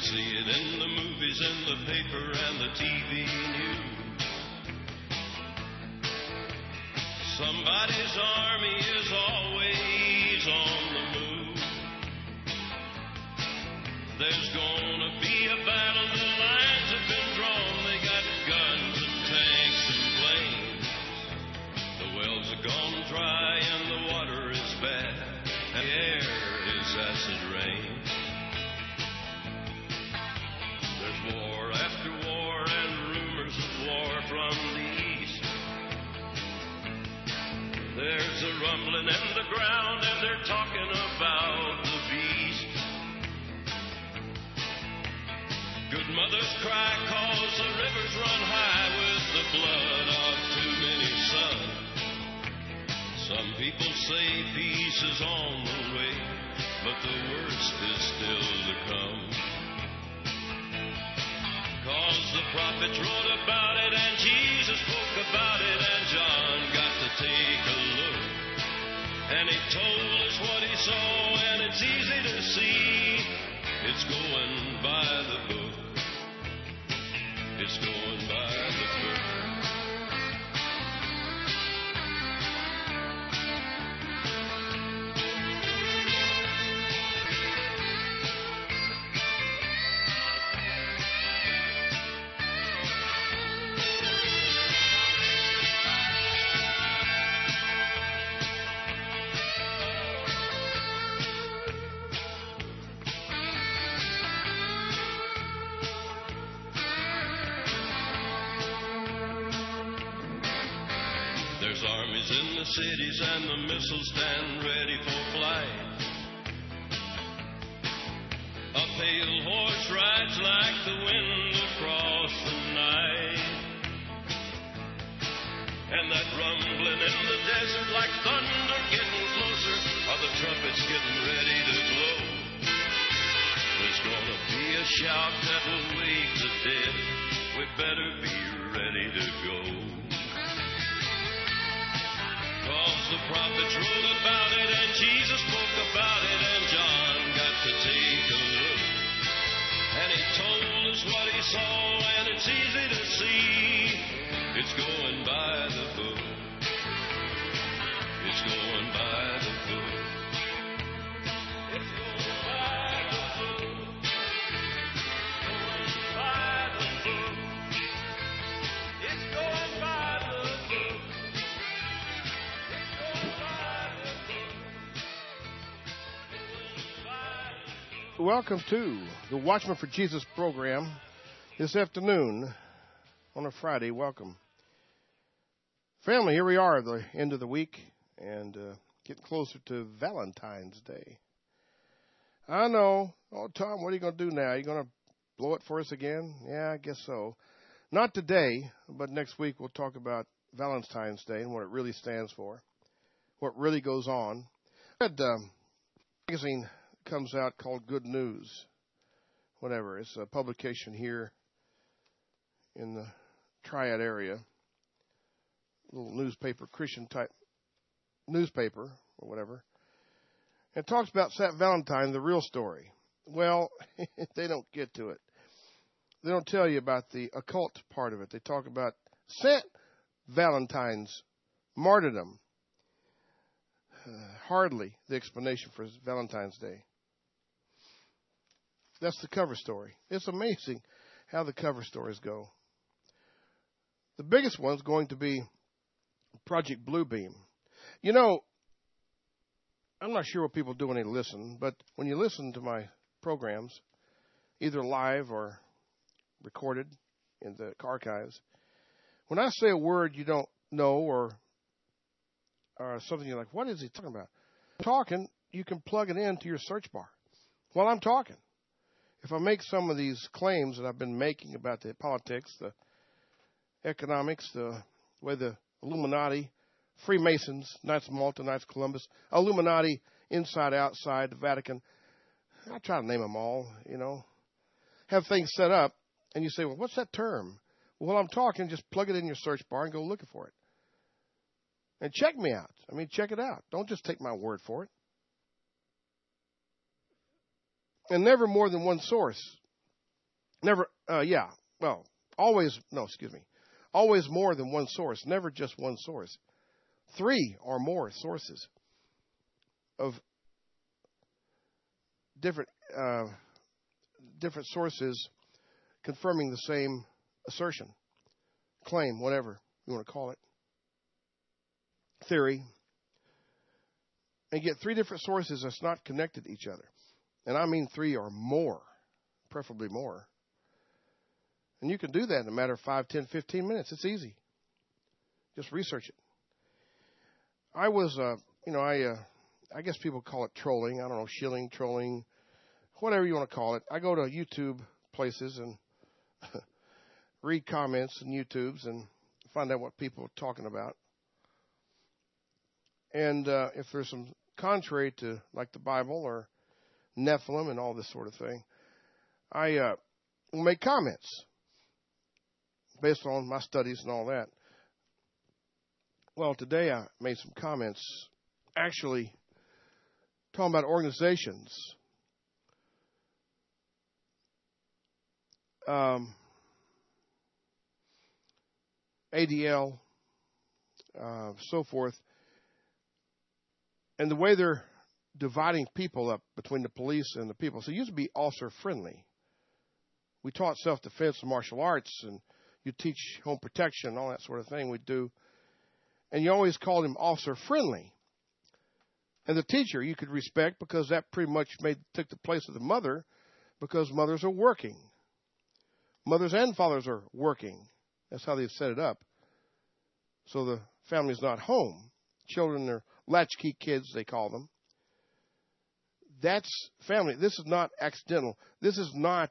see it in the movies, in the paper, and the TV news. Somebody's army is always on the move. There's gonna be a battle, the lines have been drawn. They got guns and tanks and planes. The wells are gone dry and the water is bad, and the air is acid rain. There's war after war and rumors of war from the east. There's a rumbling in the ground and they're talking about the beast. Good mothers cry 'cause the rivers run high with the blood of too many sons. Some people say peace is on the way, but the worst is still to come. 'Cause the prophets wrote about it and Jesus spoke about it and John got to take a look. And he told us what he saw and it's easy to see. It's going by the book. It's going by the book. There's armies in the cities and the missiles stand ready for flight. A pale horse rides like the wind across the night. And that rumbling in the desert like thunder getting closer, are the trumpets getting ready to blow. There's gonna be a shout that will wake the dead. We better be ready to go. 'Cause the prophets wrote about it and Jesus spoke about it and John got to take a look. And he told us what he saw and it's easy to see. It's going by the book. It's going by the book. It's going by the book. Going by the book. It's going by the book. Welcome to the Watchman for Jesus program this afternoon on a Friday. Welcome. Family, here we are at the end of the week and getting closer to Valentine's Day. I know. Oh, Tom, what are you going to do now? Are you going to blow it for us again? Yeah, I guess so. Not today, but next week we'll talk about Valentine's Day and what it really stands for, what really goes on. I had a magazine comes out called Good News, whatever. It's a publication here in the Triad area, a little newspaper, Christian type newspaper or whatever. It talks about St. Valentine, the real story. Well, they don't get to it. They don't tell you about the occult part of it. They talk about St. Valentine's martyrdom. Hardly the explanation for Valentine's Day. That's the cover story. It's amazing how the cover stories go. The biggest one's going to be Project Bluebeam. You know, I'm not sure what people do when they listen, but when you listen to my programs, either live or recorded in the archives, when I say a word you don't know or something you're like, what is he talking about? Talking, you can plug it into your search bar while I'm talking. If I make some of these claims that I've been making about the politics, the economics, the way the Illuminati, Freemasons, Knights of Malta, Knights of Columbus, Illuminati, inside, outside, the Vatican, I try to name them all, you know, have things set up, and you say, well, what's that term? Well, while I'm talking, just plug it in your search bar and go looking for it. And check me out. I mean, check it out. Don't just take my word for it. And never more than one source. Never, always, always more than one source, never just one source. 3 or more sources of different sources confirming the same assertion, claim, whatever you want to call it, theory, and get 3 different sources that's not connected to each other. And I mean 3 or more, preferably more. And you can do that in a matter of 5, 10, 15 minutes. It's easy. Just research it. I was, I guess people call it trolling. I don't know, shilling, trolling, whatever you want to call it. I go to YouTube places and read comments on YouTubes and find out what people are talking about. And if there's some contrary to, like the Bible or Nephilim and all this sort of thing, I will make comments based on my studies and all that. Well, today I made some comments actually talking about organizations. ADL, so forth. And the way they're dividing people up between the police and the people. So it used to be officer friendly. We taught self-defense and martial arts, and you teach home protection and all that sort of thing we do. And you always called him officer friendly. And the teacher you could respect because that pretty much took the place of the mother, because mothers are working. Mothers and fathers are working. That's how they've set it up. So the family's not home. Children are latchkey kids, they call them. That's family. This is not accidental. This is not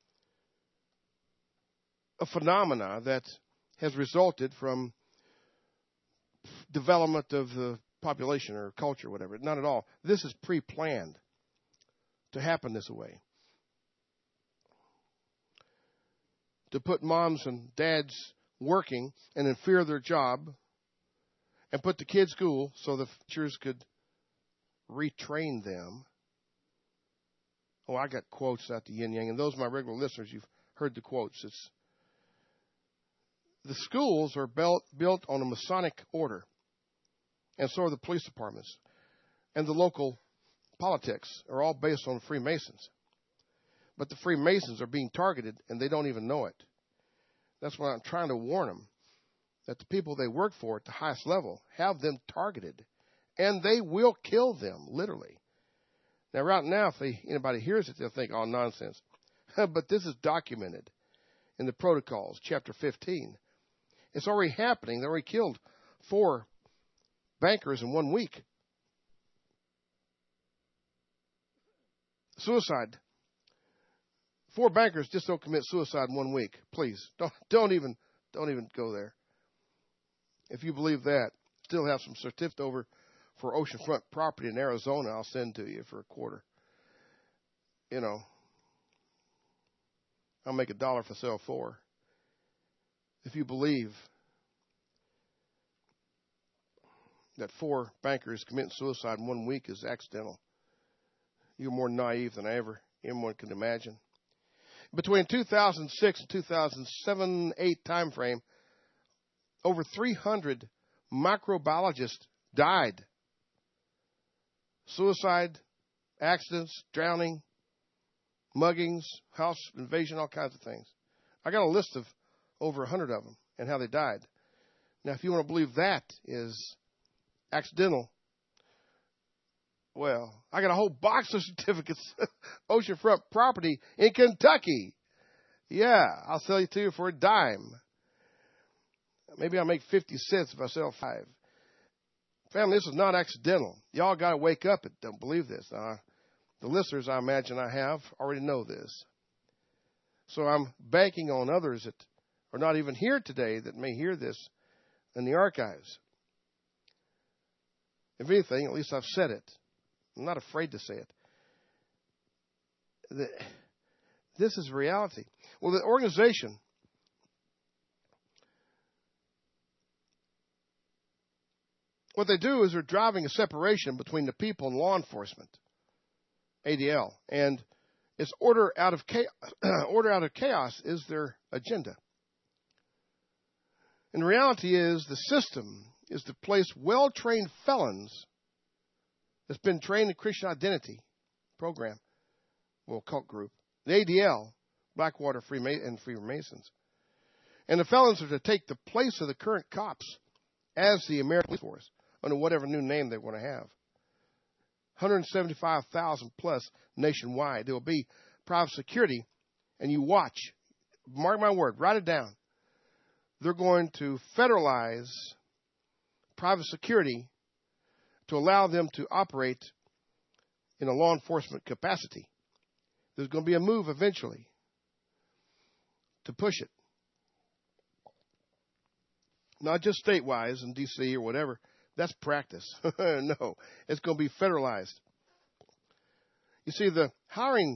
a phenomena that has resulted from development of the population or culture, whatever. Not at all. This is pre-planned to happen this way. To put moms and dads working and in fear of their job, and put the kids in school so the teachers could retrain them. Oh, I got quotes out the yin yang, and those are my regular listeners. You've heard the quotes. The schools are built on a Masonic order, and so are the police departments. And the local politics are all based on Freemasons. But the Freemasons are being targeted, and they don't even know it. That's why I'm trying to warn them that the people they work for at the highest level have them targeted, and they will kill them, literally. Now, right now, if anybody hears it, they'll think, oh, nonsense. But this is documented in the Protocols, chapter 15. It's already happening. They already killed 4 bankers in 1 week. Suicide. 4 bankers just don't commit suicide in 1 week. Please, don't even go there. If you believe that, still have some certificate over for oceanfront property in Arizona. I'll send to you for $0.25. I'll make $1 for sale 4. If you believe that 4 bankers committing suicide in 1 week is accidental, you're more naive than anyone can imagine. Between 2006 and 2007-8 time frame, over 300 microbiologists died. Suicide, accidents, drowning, muggings, house invasion, all kinds of things. I got a list of over 100 of them and how they died. Now, if you want to believe that is accidental, well, I got a whole box of certificates, oceanfront property in Kentucky. Yeah, I'll sell you to you for $0.10. Maybe I'll make 50 cents if I sell 5. Family, this is not accidental. Y'all got to wake up and don't believe this. The listeners, I imagine I have, already know this. So I'm banking on others that are not even here today that may hear this in the archives. If anything, at least I've said it. I'm not afraid to say it. This is reality. Well, the organization what they do is they're driving a separation between the people and law enforcement, ADL. And It's order out of chaos. Order out of chaos is their agenda. And the reality is the system is to place well-trained felons that's been trained in Christian Identity program, well, cult group, the ADL, Blackwater Freemasons. And the felons are to take the place of the current cops as the American police force, under whatever new name they want to have. 175,000 plus nationwide. There will be private security, and you watch. Mark my word, write it down. They're going to federalize private security to allow them to operate in a law enforcement capacity. There's going to be a move eventually to push it. Not just state-wise in D.C. or whatever. That's practice. No, it's going to be federalized. You see, the hiring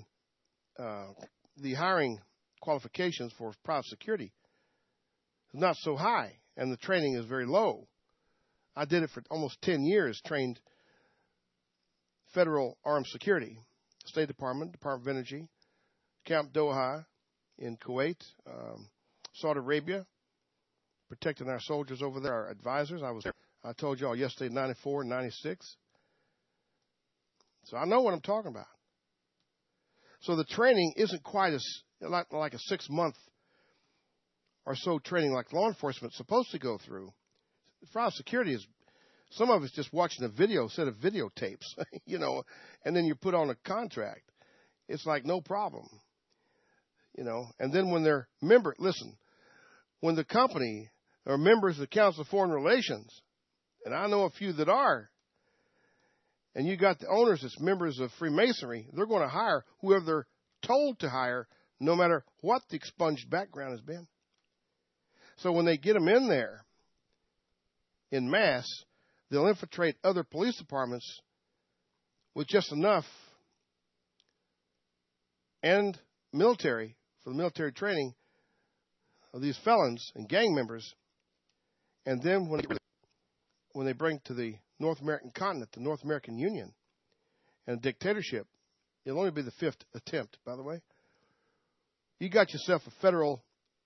qualifications for private security is not so high, and the training is very low. I did it for almost 10 years, trained federal armed security, State Department, Department of Energy, Camp Doha in Kuwait, Saudi Arabia, protecting our soldiers over there, our advisors. I told y'all yesterday, 94 and 96. So I know what I'm talking about. So the training isn't quite as like a 6-month or so training like law enforcement is supposed to go through. Private security is, some of it's just watching a video, set of videotapes, and then you put on a contract. It's like no problem, And then when they're when the company are members of the Council of Foreign Relations, and I know a few that are, and you got the owners that's members of Freemasonry, they're going to hire whoever they're told to hire, no matter what the expunged background has been. So when they get them in there in mass, they'll infiltrate other police departments with just enough and military, for the military training of these felons and gang members. And then when they bring to the North American continent, the North American Union, and a dictatorship, it'll only be the 5th attempt, by the way. You got yourself a federal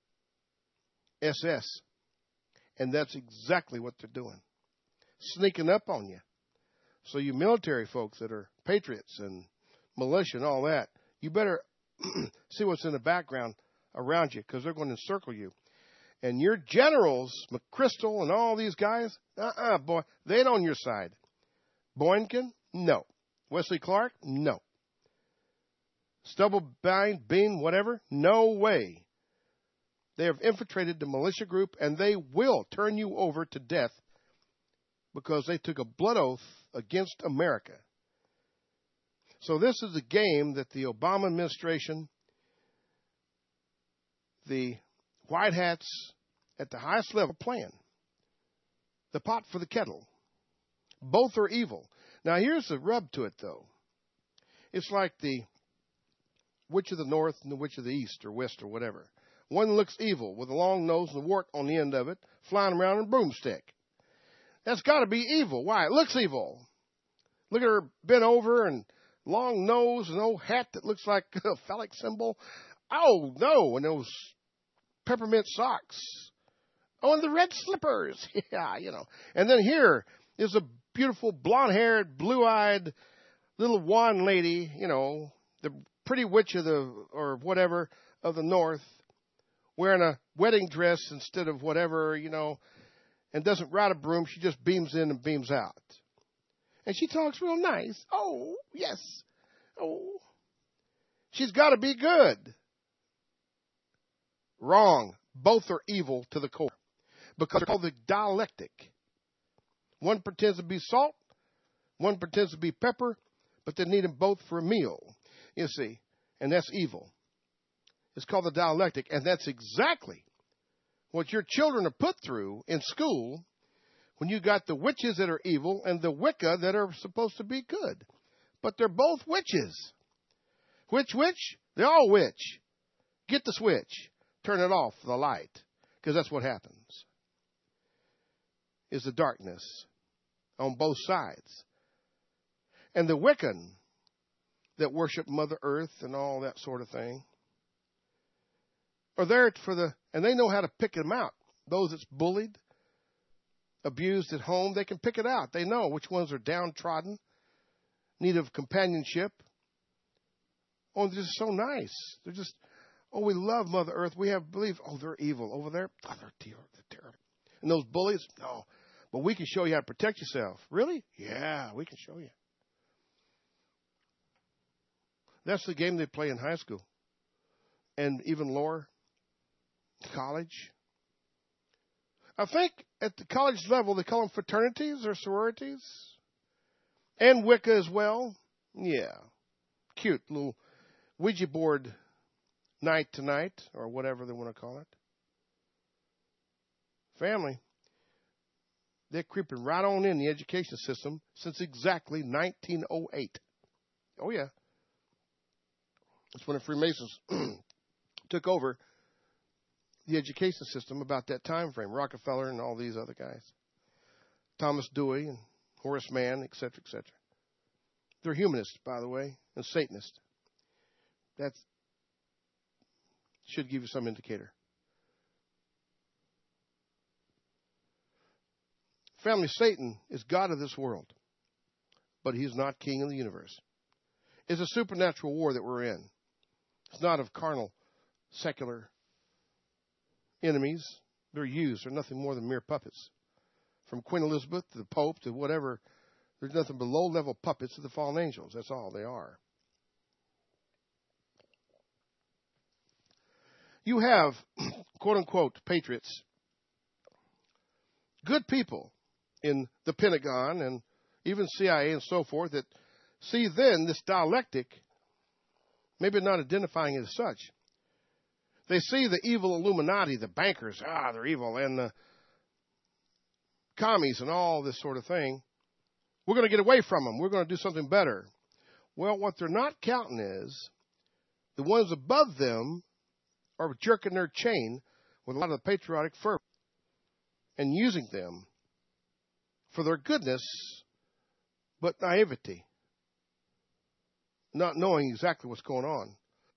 SS, and that's exactly what they're doing, sneaking up on you. So you military folks that are patriots and militia and all that, you better see what's in the background around you, because they're going to encircle you. And your generals, McChrystal and all these guys, boy, they ain't on your side. Boykin, no. Wesley Clark, no. Stubblebine, Bean, whatever, no way. They have infiltrated the militia group, and they will turn you over to death because they took a blood oath against America. So this is a game that the Obama administration, the White Hats at the highest level playing. The pot for the kettle. Both are evil. Now here's the rub to it, though. It's like the witch of the north and the witch of the east or west or whatever. One looks evil with a long nose and a wart on the end of it, flying around in a broomstick. That's got to be evil. Why? It looks evil. Look at her bent over and long nose and old hat that looks like a phallic symbol. Oh, no, and those peppermint socks. Oh, and the red slippers. Yeah, And then here is a beautiful blonde-haired, blue-eyed little wand lady, the pretty witch of or whatever of the north, wearing a wedding dress instead of whatever, and doesn't ride a broom. She just beams in and beams out. And she talks real nice. Oh, yes. Oh. She's got to be good. Wrong. Both are evil to the core. Because they're called the dialectic. One pretends to be salt. One pretends to be pepper. But they need them both for a meal. You see. And that's evil. It's called the dialectic. And that's exactly what your children are put through in school when you got the witches that are evil and the Wicca that are supposed to be good. But they're both witches. Which witch? They're all witch. Get the switch. Turn it off, the light. Because that's what happens. Is the darkness on both sides. And the Wiccan that worship Mother Earth and all that sort of thing are there and they know how to pick them out. Those that's bullied, abused at home, they can pick it out. They know which ones are downtrodden, need of companionship. Oh, they're just so nice. They're just, oh, we love Mother Earth. We have belief. Oh, they're evil over there. Oh, they're terrible. And those bullies, no. But we can show you how to protect yourself. Really? Yeah, we can show you. That's the game they play in high school and even lower college. I think at the college level they call them fraternities or sororities. And Wicca as well. Yeah. Cute little Ouija board night tonight or whatever they want to call it. Family. They're creeping right on in the education system since exactly 1908. Oh, yeah. That's when the Freemasons took over the education system about that time frame. Rockefeller and all these other guys. Thomas Dewey and Horace Mann, et cetera, et cetera. They're humanists, by the way, and Satanists. That should give you some indicator. Family, Satan is God of this world, but he's not king of the universe. It's a supernatural war that we're in. It's not of carnal, secular enemies. They're used. They're nothing more than mere puppets. From Queen Elizabeth to the Pope to whatever, there's nothing but low-level puppets of the fallen angels. That's all they are. You have, quote-unquote, patriots, good people in the Pentagon and even CIA and so forth that see then this dialectic, maybe not identifying it as such. They see the evil Illuminati, the bankers, they're evil, and the commies and all this sort of thing. We're going to get away from them. We're going to do something better. Well, what they're not counting is the ones above them are jerking their chain with a lot of the patriotic fervor and using them for their goodness, but naivety, not knowing exactly what's going on.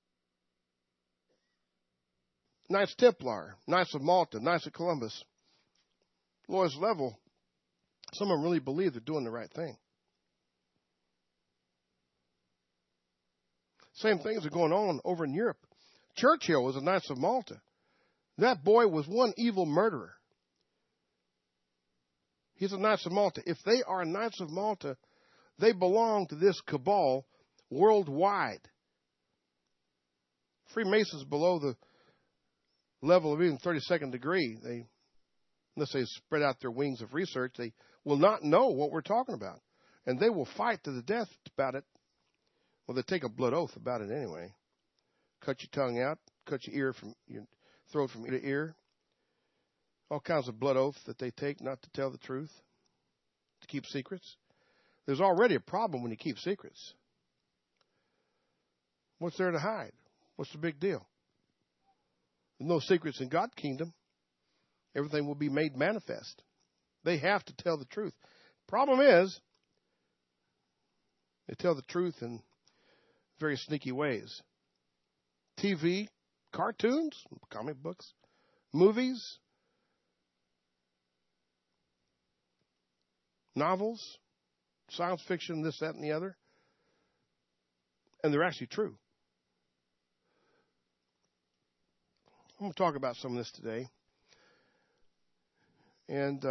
Knights Templar, Knights of Malta, Knights of Columbus, lowest level, some of them really believe they're doing the right thing. Same things are going on over in Europe. Churchill was a Knights of Malta. That boy was one evil murderer. He's a Knights of Malta. If they are Knights of Malta, they belong to this cabal worldwide. Freemasons below the level of even 32nd degree, unless they spread out their wings of research, they will not know what we're talking about. And they will fight to the death about it. Well, they take a blood oath about it anyway. Cut your tongue out, cut your throat from ear to ear. All kinds of blood oaths that they take not to tell the truth, to keep secrets. There's already a problem when you keep secrets. What's there to hide? What's the big deal? There's no secrets in God's kingdom. Everything will be made manifest. They have to tell the truth. Problem is, they tell the truth in very sneaky ways. TV, cartoons, comic books, movies, novels, science fiction, this, that, and the other. And they're actually true. I'm going to talk about some of this today. And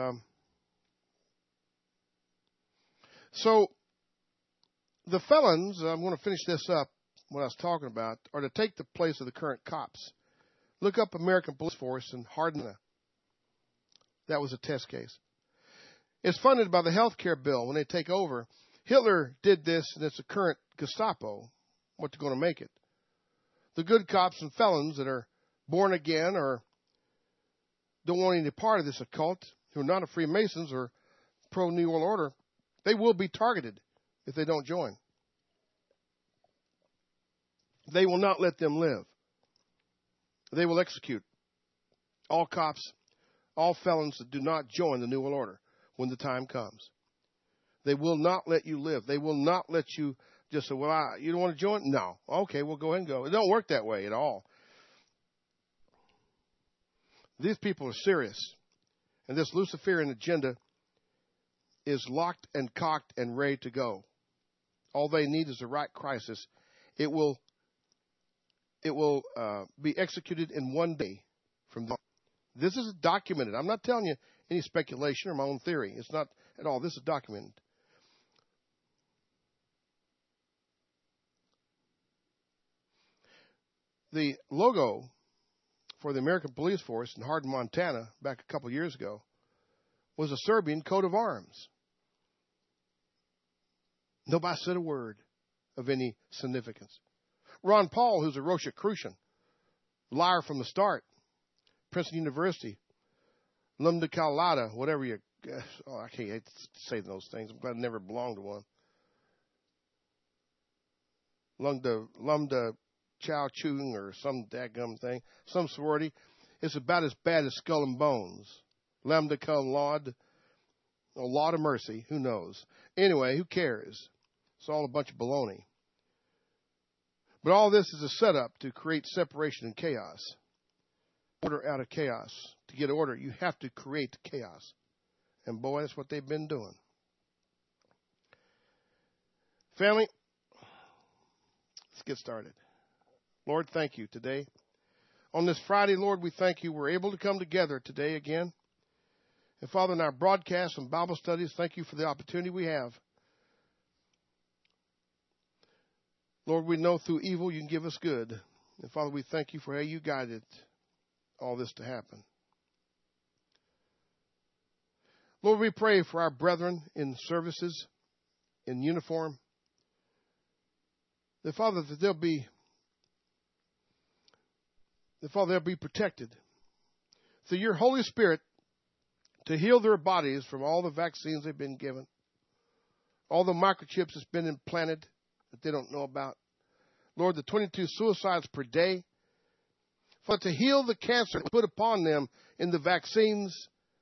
so the felons, I'm going to finish this up, what I was talking about, are to take the place of the current cops. Look up American Police Force and harden them. That was a test case. It's funded by the health care bill when they take over. Hitler did this, and it's the current Gestapo. What they're going to make it. The good cops and felons that are born again or don't want any part of this occult, who are not a Freemasons or pro-New World Order, they will be targeted if they don't join. They will not let them live. They will execute all cops, all felons that do not join the New World Order when the time comes. They will not let you live. They will not let you just say, well, you don't want to join? No. Okay, we'll go ahead and go. It don't work that way at all. These people are serious. And this Luciferian agenda is locked and cocked and ready to go. All they need is the right crisis. It will be executed in one day from this. This is documented. I'm not telling you any speculation or my own theory. It's not at all. This is documented. The logo for the American police force in Hardin, Montana, back a couple years ago, was a Serbian coat of arms. Nobody said a word of any significance. Ron Paul, who's a Rosicrucian, liar from the start, Princeton University, Lambda Chi Lambda, whatever you, I hate to say those things. I'm glad I never belonged to one. Lambda Chow Chung or some dadgum thing, some sorority. It's about as bad as Skull and Bones. Lambda Cum Laude, a lot of mercy, who knows? Anyway, who cares? It's all a bunch of baloney. But all this is a setup to create separation and chaos. Order out of chaos. To get order, you have to create chaos. And boy, that's what they've been doing. Family, let's get started. Lord, thank you today. On this Friday, Lord, we thank you we're able to come together today again. And Father, in our broadcasts and Bible studies, thank you for the opportunity we have. Lord, we know through evil you can give us good. And Father, we thank you for how you guided all this to happen. Lord, we pray for our brethren in services, in uniform. That Father, that they'll be protected through your Holy Spirit to heal their bodies from all the vaccines they've been given, all the microchips that's been implanted that they don't know about. Lord, the 22 suicides per day, for to heal the cancer put upon them in the vaccines,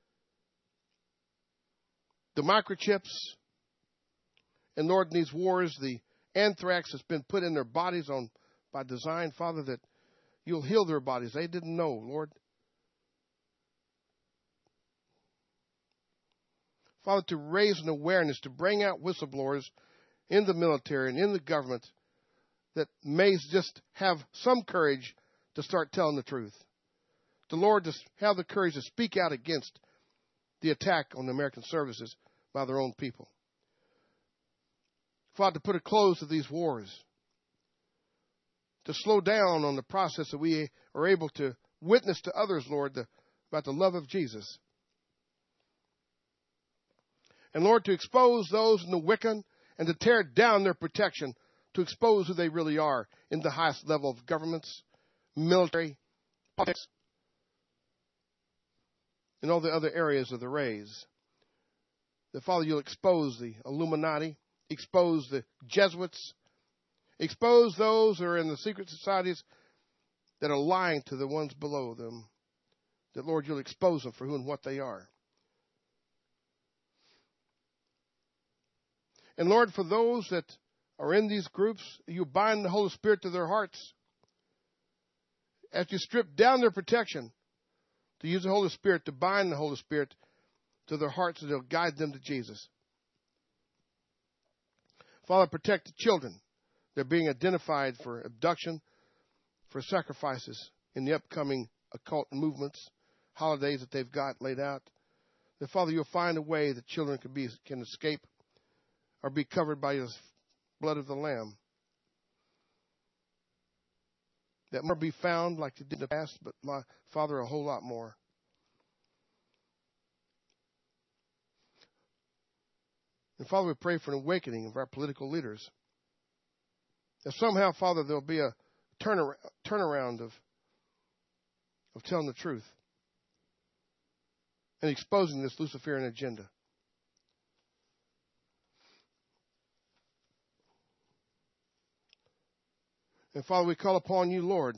the microchips, and Lord, in these wars, the anthrax that's been put in their bodies by design, Father, that you'll heal their bodies. They didn't know, Lord. Father, to raise an awareness, to bring out whistleblowers in the military and in the government that may just have some courage to start telling the truth. The Lord, to have the courage to speak out against the attack on the American services by their own people. Father, to put a close to these wars. To slow down on the process that we are able to witness to others, Lord, about the love of Jesus. And Lord, to expose those in the Wiccan and to tear down their protection, to expose who they really are in the highest level of governments, military, politics, and all the other areas of the rays. That, Father, you'll expose the Illuminati, expose the Jesuits, expose those who are in the secret societies that are lying to the ones below them. That, Lord, you'll expose them for who and what they are. And, Lord, for those that are in these groups, you bind the Holy Spirit to their hearts. As you strip down their protection, to use the Holy Spirit, to bind the Holy Spirit to their hearts so they'll guide them to Jesus. Father, protect the children. They're being identified for abduction, for sacrifices in the upcoming occult movements, holidays that they've got laid out. That, Father, you'll find a way that children can escape or be covered by your blood of the Lamb. That more be found like you did in the past, but, Father, a whole lot more. And, Father, we pray for an awakening of our political leaders. That somehow, Father, there'll be a turnaround of telling the truth and exposing this Luciferian agenda. And, Father, we call upon you, Lord,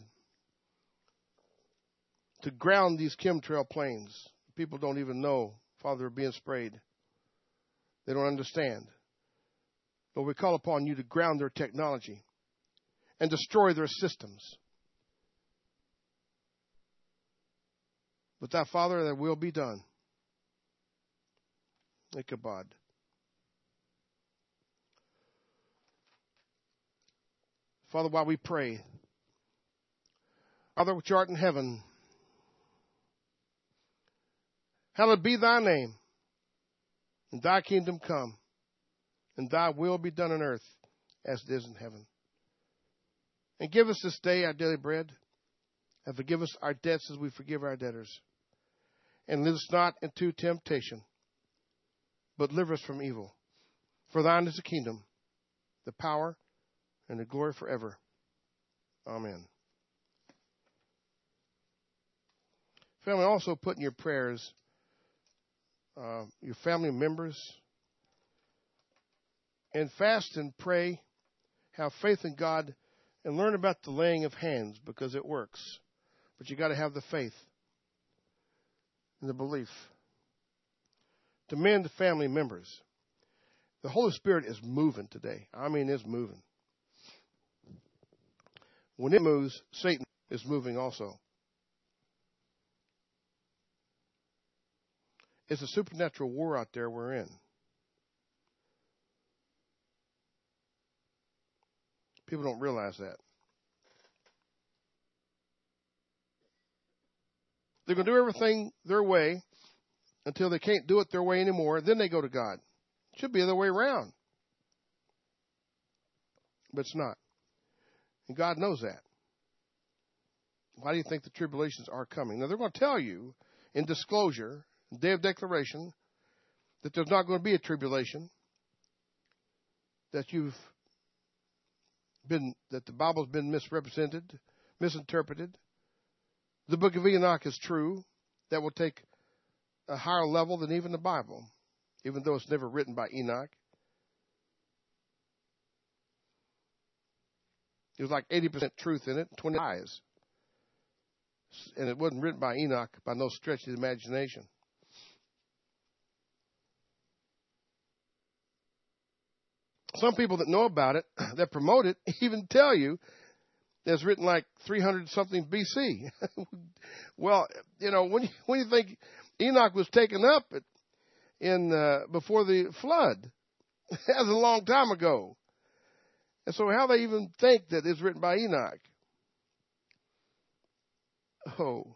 to ground these chemtrail planes. People don't even know, Father, are being sprayed. They don't understand. Lord, we call upon you to ground their technology and destroy their systems. But that, Father, that will be done. Ichabod. Father, while we pray, Father, which art in heaven, hallowed be thy name, and thy kingdom come, and thy will be done on earth as it is in heaven. And give us this day our daily bread, and forgive us our debts as we forgive our debtors. And lead us not into temptation, but deliver us from evil. For thine is the kingdom, the power, and the glory forever. Amen. Family, also put in your prayers your family members. And fast and pray, have faith in God, and learn about the laying of hands because it works. But you got to have the faith and the belief to mend the family members. The Holy Spirit is moving today. I mean, it's moving. When it moves, Satan is moving also. It's a supernatural war out there we're in. People don't realize that. They're going to do everything their way until they can't do it their way anymore. Then they go to God. It should be the other way around. But it's not. And God knows that. Why do you think the tribulations are coming? Now, they're going to tell you in disclosure, day of declaration, that there's not going to be a tribulation, that that the Bible's been misrepresented, misinterpreted. The book of Enoch is true. That will take a higher level than even the Bible, even though it's never written by Enoch. There's like 80% truth in it, 20 lies. And it wasn't written by Enoch by no stretch of the imagination. Some people that know about it, that promote it, even tell you that it's written like 300-something BC. Well, you know, when you think Enoch was taken up before the flood, that was a long time ago. And so how they even think that it's written by Enoch? Oh.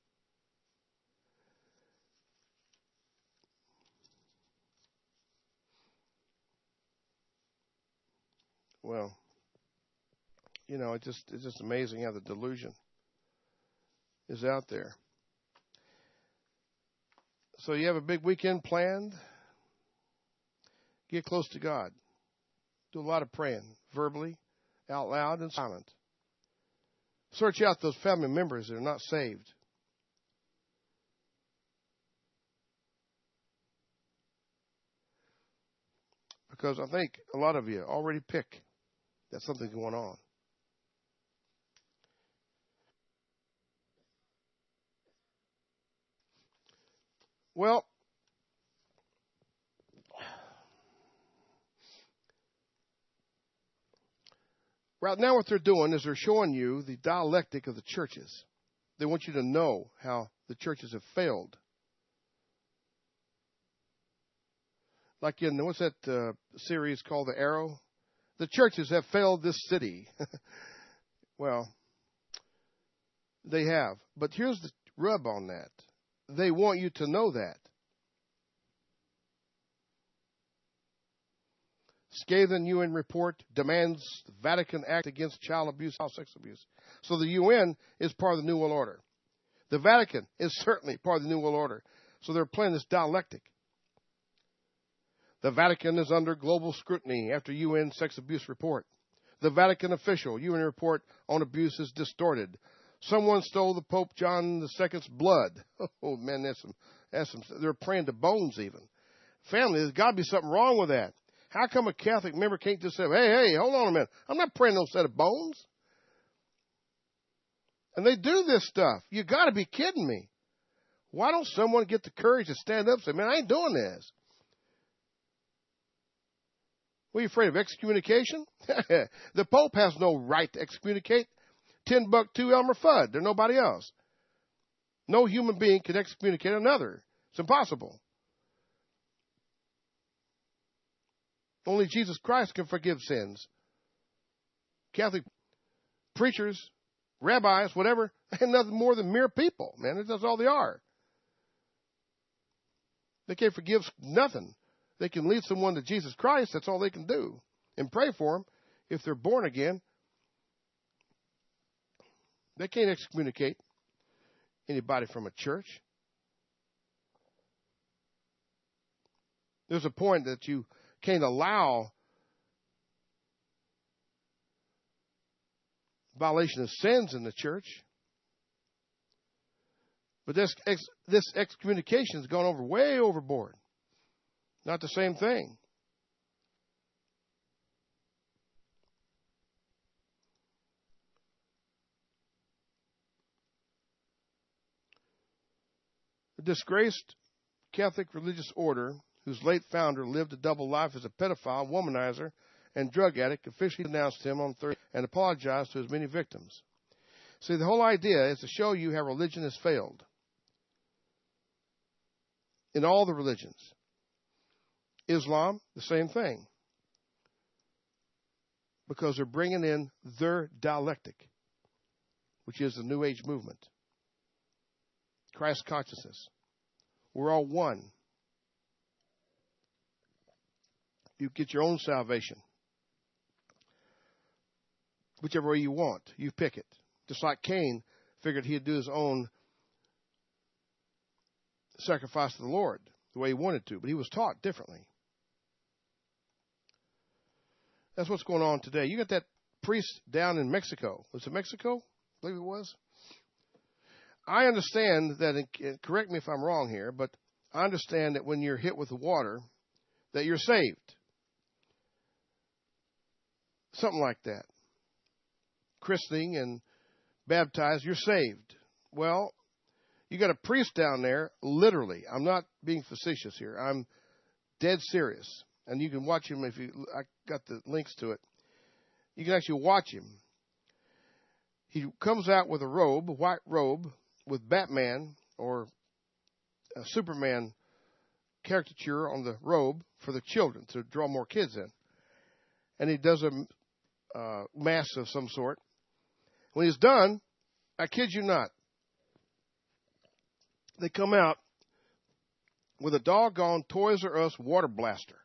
Well, you know, it's just amazing how the delusion is out there. So you have a big weekend planned. Get close to God. Do a lot of praying, verbally, out loud, and silent. Search out those family members that are not saved. Because I think a lot of you already pick that something's going on. Well, right now what they're doing is they're showing you the dialectic of the churches. They want you to know how the churches have failed. Like in, what's that series called The Arrow? The churches have failed this city. Well, they have. But here's the rub on that. They want you to know that. Scathing UN report demands the Vatican act against child abuse, child sex abuse. So the UN is part of the New World Order. The Vatican is certainly part of the New World Order. So they're playing this dialectic. The Vatican is under global scrutiny after UN sex abuse report. The Vatican official UN report on abuse is distorted. Someone stole the Pope John II's blood. Oh, man, that's some. They're praying to bones even. Family, there's got to be something wrong with that. How come a Catholic member can't just say, hey, hold on a minute. I'm not praying no set of bones. And they do this stuff. You got to be kidding me. Why don't someone get the courage to stand up and say, man, I ain't doing this? What are you afraid of, excommunication? The Pope has no right to excommunicate. Timbuktu, Elmer Fudd. There's nobody else. No human being can excommunicate another. It's impossible. Only Jesus Christ can forgive sins. Catholic preachers, rabbis, whatever, ain't nothing more than mere people, man. That's all they are. They can't forgive nothing. They can lead someone to Jesus Christ. That's all they can do. And pray for them if they're born again. They can't excommunicate anybody from a church. There's a point that you can't allow violation of sins in the church. But this excommunication has gone way overboard. Not the same thing. A disgraced Catholic religious order whose late founder lived a double life as a pedophile, womanizer, and drug addict officially denounced him on Thursday and apologized to his many victims. See, the whole idea is to show you how religion has failed. In all the religions. Islam, the same thing. Because they're bringing in their dialectic, which is the New Age movement. Christ consciousness. We're all one. You get your own salvation. Whichever way you want, you pick it. Just like Cain figured he'd do his own sacrifice to the Lord the way he wanted to, but he was taught differently. That's what's going on today. You got that priest down in Mexico. Was it Mexico? I believe it was. I understand that, and correct me if I'm wrong here, but I understand that when you're hit with the water, that you're saved. Something like that. Christening and baptized, you're saved. Well, you got a priest down there, literally. I'm not being facetious here. I'm dead serious. And you can watch him if you, I got the links to it. You can actually watch him. He comes out with a robe, a white robe, with Batman or a Superman caricature on the robe for the children to draw more kids in. And he does a mass of some sort. When he's done, I kid you not, they come out with a doggone Toys R Us water blaster.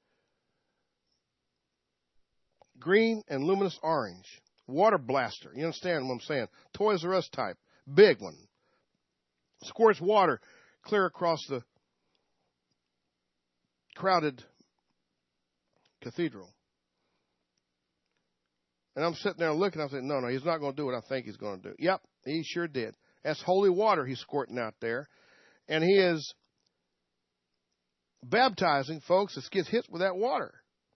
Green and luminous orange. Water blaster. You understand what I'm saying? Toys R Us type. Big one. Squirts water clear across the crowded cathedral. And I'm sitting there looking, I'm saying, no, he's not going to do what I think he's going to do. Yep, he sure did. That's holy water he's squirting out there. And he is baptizing folks that get hit with that water.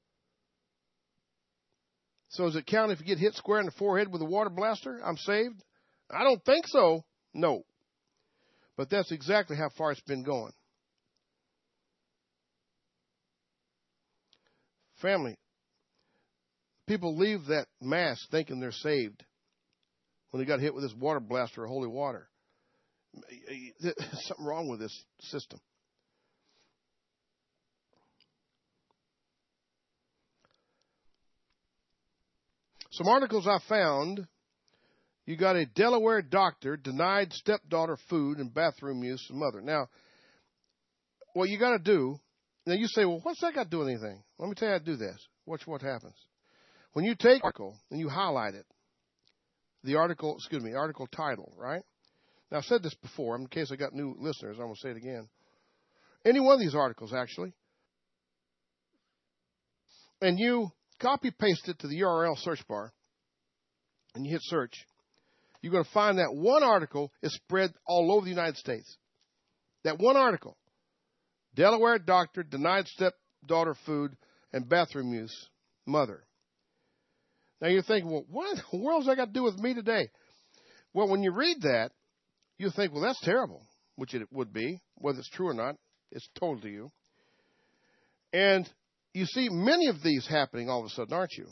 So does it count if you get hit square in the forehead with a water blaster? I'm saved? I don't think so. No. But that's exactly how far it's been going. Family, people leave that mass thinking they're saved when they got hit with this water blaster or holy water. There's something wrong with this system. Some articles I found, you got a Delaware doctor denied stepdaughter food and bathroom use from mother. Now, what you got to do, now you say, well, what's that got to do with anything? Let me tell you how to do this. Watch what happens. When you take an article and you highlight it, the article title, right? Now, I've said this before. In case I got new listeners, I'm going to say it again. Any one of these articles, actually, and you copy-paste it to the URL search bar, and you hit search, you're going to find that one article is spread all over the United States. That one article. Delaware doctor denied stepdaughter food and bathroom use, mother. Now you're thinking, well, what in the world has that got to do with me today? Well, when you read that, you think, well, that's terrible, which it would be. Whether it's true or not, it's told to you. And you see many of these happening all of a sudden, aren't you?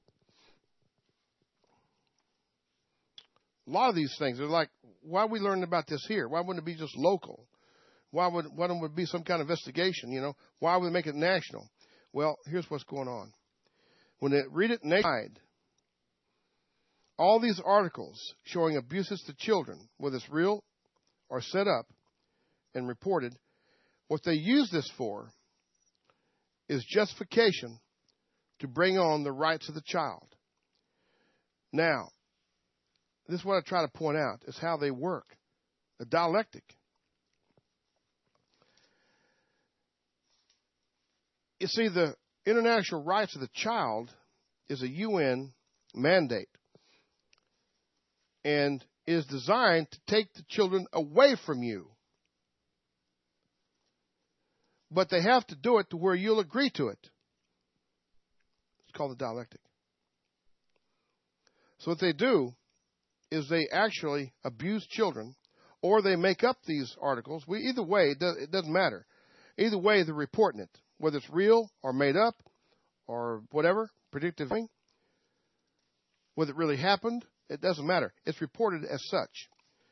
A lot of these things are like, why are we learning about this here? Why wouldn't it be just local? Why wouldn't it be some kind of investigation, you know? Why would we make it national? Well, here's what's going on. When they read it nationwide, all these articles showing abuses to children, whether it's real or set up and reported, what they use this for is justification to bring on the rights of the child. Now, this is what I try to point out, is how they work, the dialectic. You see, the international rights of the child is a UN mandate and is designed to take the children away from you. But they have to do it to where you'll agree to it. It's called the dialectic. So what they do is they actually abuse children, or they make up these articles. Either way, it doesn't matter. Either way, they're reporting it, whether it's real or made up or whatever, predictive, whether it really happened, it doesn't matter. It's reported as such.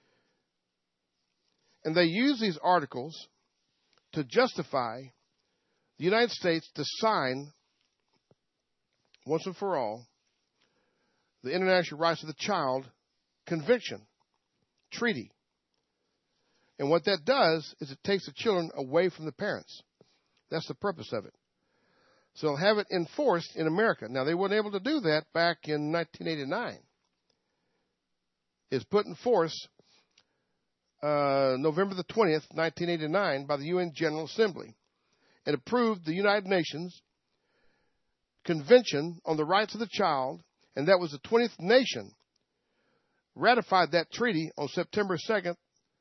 And they use these articles to justify the United States to sign, once and for all, the International Rights of the Child Convention, treaty. And what that does is it takes the children away from the parents. That's the purpose of it. So they'll have it enforced in America. Now, they weren't able to do that back in 1989. It's put in force November the 20th, 1989, by the UN General Assembly. It approved the United Nations Convention on the Rights of the Child, and that was the 20th nation ratified that treaty on September 2nd,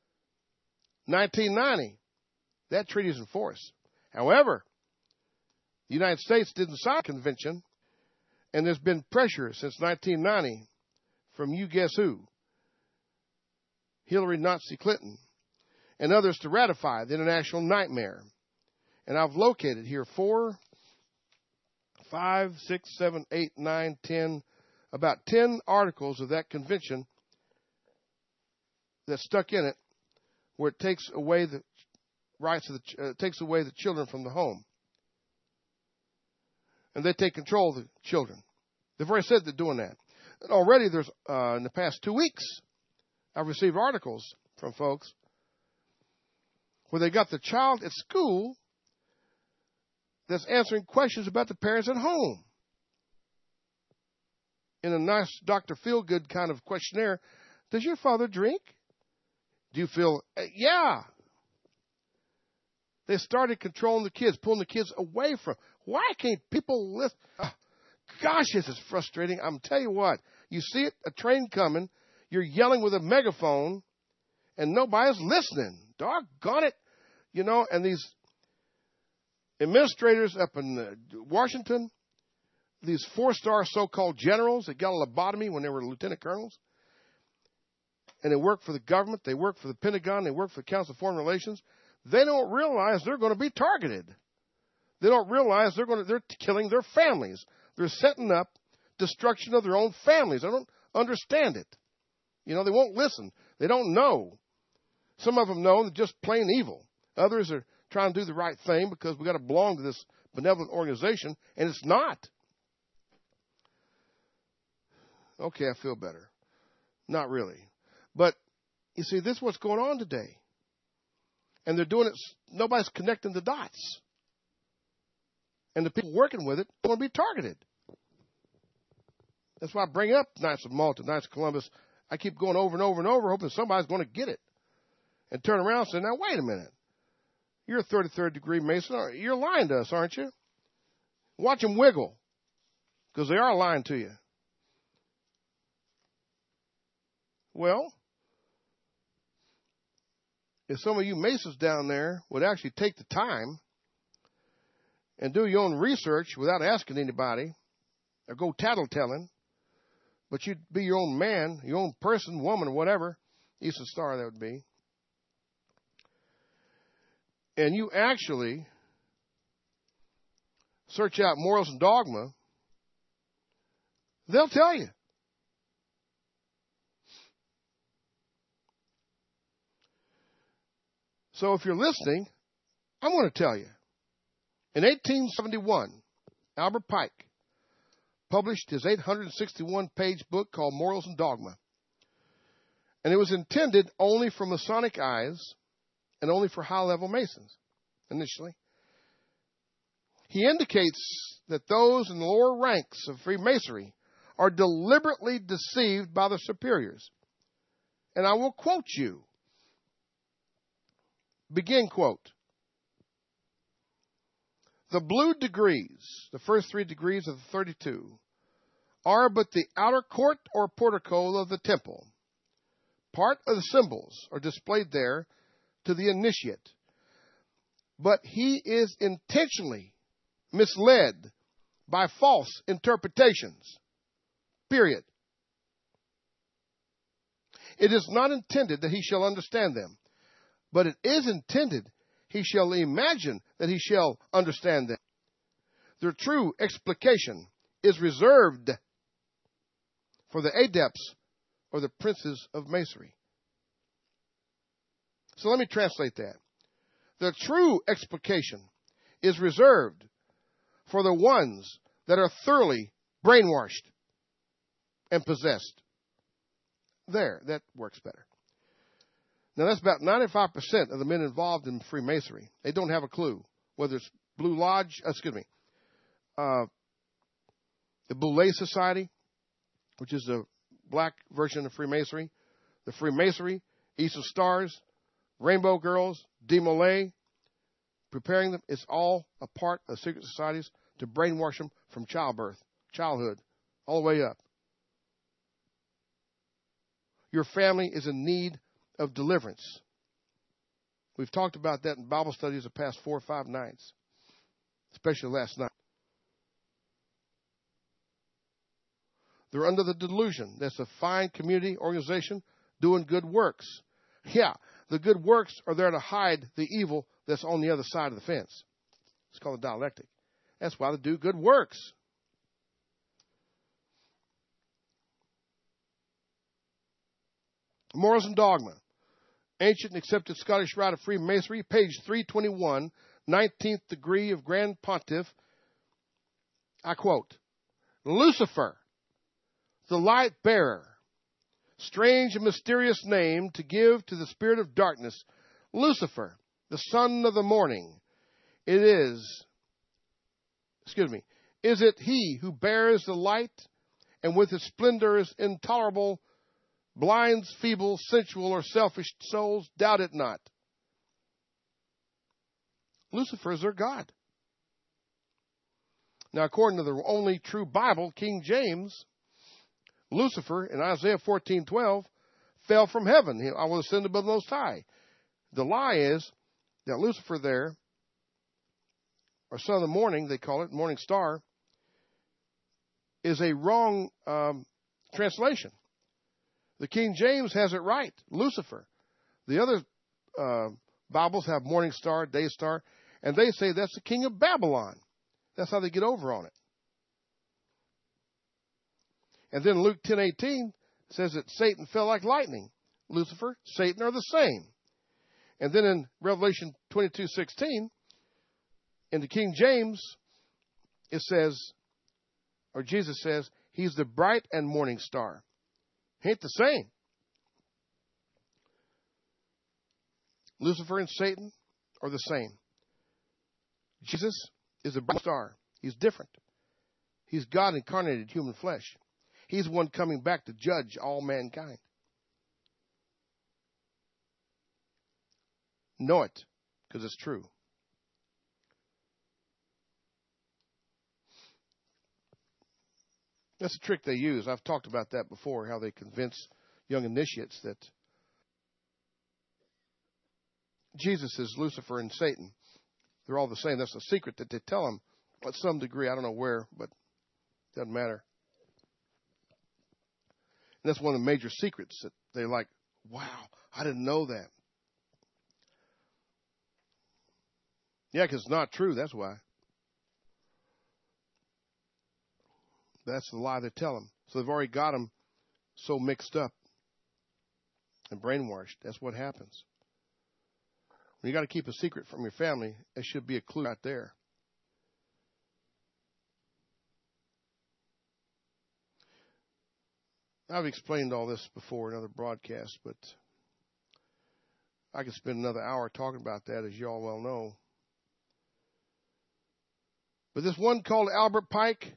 1990. That treaty is in force. However, the United States didn't sign the convention, and there's been pressure since 1990 from you guess who? Hillary Nazi Clinton and others to ratify the international nightmare. And I've located here 4, 5, 6, 7, 8, 9, 10, about 10 articles of that convention that's stuck in it, where it takes away the rights of takes away the children from the home, and they take control of the children. They've already said they're doing that. And already, there's in the past 2 weeks, I've received articles from folks where they got the child at school that's answering questions about the parents at home in a nice Dr. Feelgood kind of questionnaire. Does your father drink? Do you feel, yeah. They started controlling the kids, pulling the kids away from. Why can't people listen? Oh, gosh, this is frustrating. I'm telling you what. You see it, a train coming, you're yelling with a megaphone, and nobody's listening. Doggone it. You know, and these administrators up in Washington, these 4-star so-called generals that got a lobotomy when they were lieutenant colonels, and they work for the government, they work for the Pentagon, they work for the Council of Foreign Relations, they don't realize they're going to be targeted. They don't realize they're killing their families. They're setting up destruction of their own families. I don't understand it. You know, they won't listen. They don't know. Some of them know they're just plain evil. Others are trying to do the right thing because we got to belong to this benevolent organization, and it's not. Okay, I feel better. Not really. But, you see, this is what's going on today. And they're doing it, nobody's connecting the dots. And the people working with it want to be targeted. That's why I bring up Knights of Malta, Knights of Columbus. I keep going over and over and over, hoping somebody's going to get it. And turn around and say, now, wait a minute. You're a 33rd degree Mason. You're lying to us, aren't you? Watch them wiggle, because they are lying to you. Well, if some of you Masons down there would actually take the time and do your own research without asking anybody or go tattletelling, but you'd be your own man, your own person, woman, or whatever, Eastern Star that would be, and you actually search out Morals and Dogma, they'll tell you. So if you're listening, I'm going to tell you. In 1871, Albert Pike published his 861-page book called Morals and Dogma. And it was intended only for Masonic eyes and only for high-level Masons, initially. He indicates that those in the lower ranks of Freemasonry are deliberately deceived by their superiors. And I will quote you. Begin quote. The blue degrees, the first 3 degrees of the 32, are but the outer court or portico of the temple. Part of the symbols are displayed there to the initiate. But he is intentionally misled by false interpretations. Period. It is not intended that he shall understand them, but it is intended he shall imagine that he shall understand them. Their true explication is reserved for the adepts or the princes of Masonry. So let me translate that. The true explication is reserved for the ones that are thoroughly brainwashed and possessed. There, that works better. Now, that's about 95% of the men involved in Freemasonry. They don't have a clue whether it's Blue Lodge, the Boulay Society, which is the black version of Freemasonry, the Freemasonry, East of Stars, Rainbow Girls, De Molay, preparing them. It's all a part of secret societies to brainwash them from childhood, all the way up. Your family is in need of deliverance. We've talked about that in Bible studies the past 4 or 5 nights, especially last night. They're under the delusion that's a fine community organization doing good works. Yeah, the good works are there to hide the evil that's on the other side of the fence. It's called a dialectic. That's why they do good works. Morals and Dogma. Ancient and accepted Scottish Rite of Freemasonry, page 321, 19th degree of Grand Pontiff. I quote, Lucifer, the light bearer, strange and mysterious name to give to the spirit of darkness, Lucifer, the son of the morning. Is it he who bears the light and with his splendor is intolerable, blinds feeble, sensual, or selfish souls? Doubt it not. Lucifer is their God. Now, according to the only true Bible, King James, Lucifer in Isaiah 14:12 fell from heaven. I will ascend above the Most High. The lie is that Lucifer there, or son of the morning, they call it, morning star, is a wrong translation. The King James has it right, Lucifer. The other Bibles have morning star, day star, and they say that's the king of Babylon. That's how they get over on it. And then Luke 10:18 says that Satan fell like lightning. Lucifer, Satan are the same. And then in Revelation 22:16, in the King James, it says, or Jesus says, he's the bright and morning star. Ain't the same. Lucifer and Satan are the same. Jesus is a bright star. He's different. He's God incarnated human flesh. He's the one coming back to judge all mankind. Know it, because it's true. That's a trick they use. I've talked about that before, how they convince young initiates that Jesus is Lucifer and Satan. They're all the same. That's a secret that they tell them at some degree. I don't know where, but it doesn't matter. And that's one of the major secrets that they're like, wow, I didn't know that. Yeah, because it's not true. That's why. That's the lie they tell them. So they've already got them so mixed up and brainwashed. That's what happens. When you got to keep a secret from your family, there should be a clue out there. I've explained all this before in other broadcasts, but I could spend another hour talking about that, as you all well know. But this one called Albert Pike,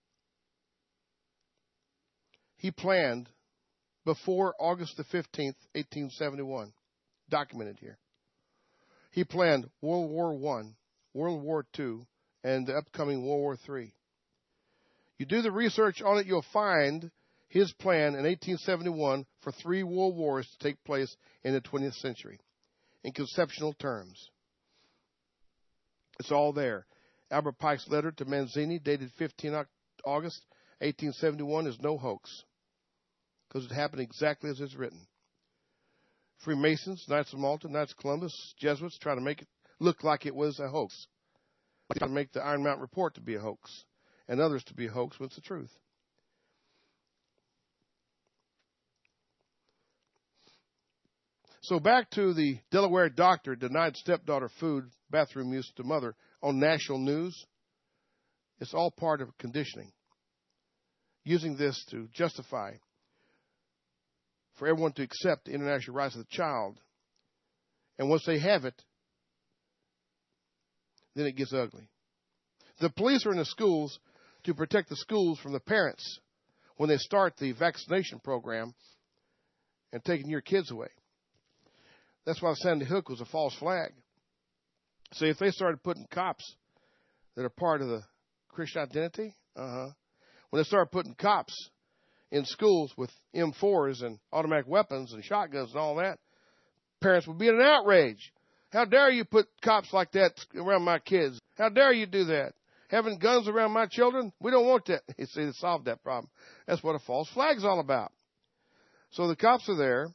he planned before August the 15th, 1871, documented here. He planned World War I, World War II, and the upcoming World War III. You do the research on it, you'll find his plan in 1871 for 3 world wars to take place in the 20th century, in conceptual terms. It's all there. Albert Pike's letter to Manzini, dated 15 August 1871, is no hoax, because it happened exactly as it's written. Freemasons, Knights of Malta, Knights of Columbus, Jesuits try to make it look like it was a hoax. They try to make the Iron Mountain Report to be a hoax, and others to be a hoax when it's the truth. So back to the Delaware doctor denied stepdaughter food, bathroom use to mother on national news. It's all part of conditioning. Using this to justify for everyone to accept the international rights of the child. And once they have it, then it gets ugly. The police are in the schools to protect the schools from the parents when they start the vaccination program and taking your kids away. That's why Sandy Hook was a false flag. See, if they started putting cops that are part of the Christian identity, when they started putting cops in schools with M4s and automatic weapons and shotguns and all that, parents would be in an outrage. How dare you put cops like that around my kids? How dare you do that? Having guns around my children? We don't want that. You see, they solved that problem. That's what a false flag is all about. So the cops are there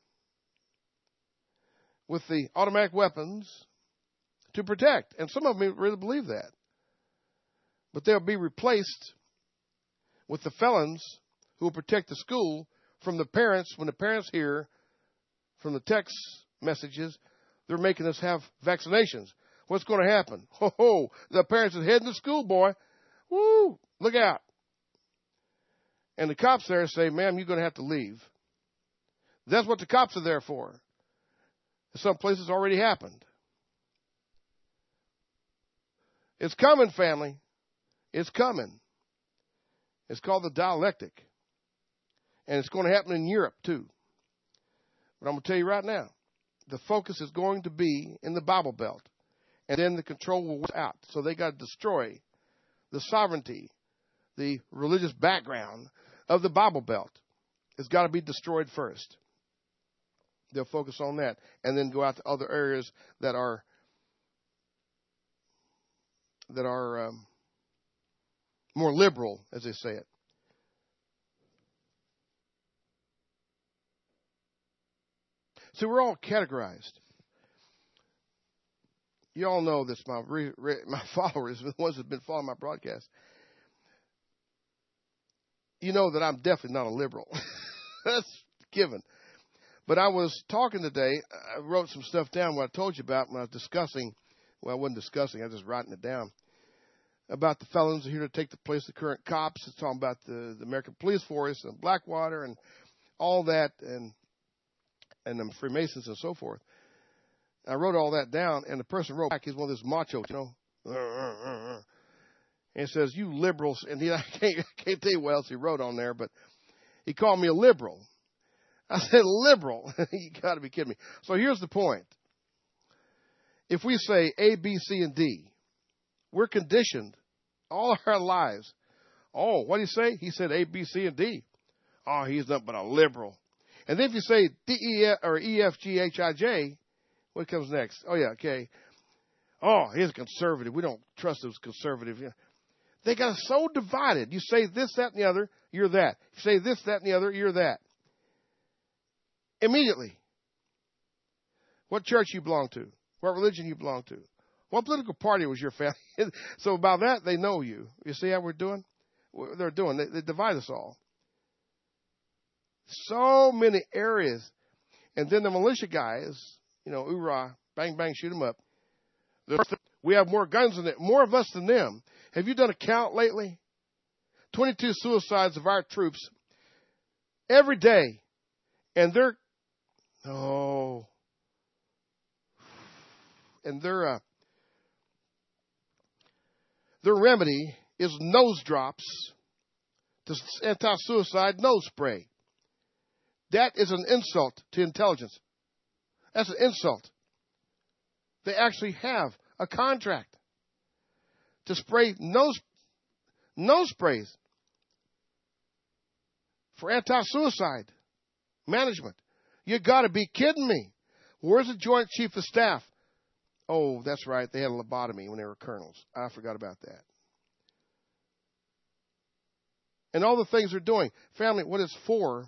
with the automatic weapons to protect. And some of them really believe that. But they'll be replaced with the felons who will protect the school from the parents. When the parents hear from the text messages, they're making us have vaccinations. What's going to happen? Ho, the parents are heading to school, boy. Woo, look out. And the cops there say, ma'am, you're going to have to leave. That's what the cops are there for. Some places already happened. It's coming, family. It's coming. It's called the dialectic. And it's going to happen in Europe, too. But I'm going to tell you right now, the focus is going to be in the Bible Belt. And then the control will work out. So they got to destroy the sovereignty, the religious background of the Bible Belt. It's got to be destroyed first. They'll focus on that and then go out to other areas that are more liberal, as they say it. So we're all categorized. You all know this, my followers, the ones that have been following my broadcast. You know that I'm definitely not a liberal. That's given. But I was talking today, I wrote some stuff down, what I told you about when I was discussing, well, I wasn't discussing, I was just writing it down, about the felons here to take the place of the current cops. It's talking about the American Police Force and Blackwater and all that, and the Freemasons and so forth. I wrote all that down, and the person wrote back, he's one of those machos, you know. And he says, you liberals, and I can't tell you what else he wrote on there, but he called me a liberal. I said, liberal? You got to be kidding me. So here's the point. If we say A, B, C, and D, we're conditioned all our lives. Oh, what did he say? He said A, B, C, and D. Oh, he's nothing but a liberal. And then if you say D, E, or E, F, G, H, I, J, what comes next? Oh, yeah, okay. Oh, he's a conservative. We don't trust those conservative. They got us so divided. You say this, that, and the other, you're that. You say this, that, and the other, you're that. Immediately. What church you belong to. What religion you belong to. What political party was your family? So by that, they know you. You see how we're doing? what they're doing. They divide us all. So many areas. And then the militia guys, hoorah, bang, bang, shoot them up. We have more guns than them, more of us than them. Have you done a count lately? 22 suicides of our troops every day. And their remedy is nose drops to anti-suicide nose spray. That is an insult to intelligence. That's an insult. They actually have a contract to spray nose sprays for anti-suicide management. You got to be kidding me. Where's the Joint Chief of Staff? Oh, that's right. They had a lobotomy when they were colonels. I forgot about that. And all the things they're doing. Family, what it's for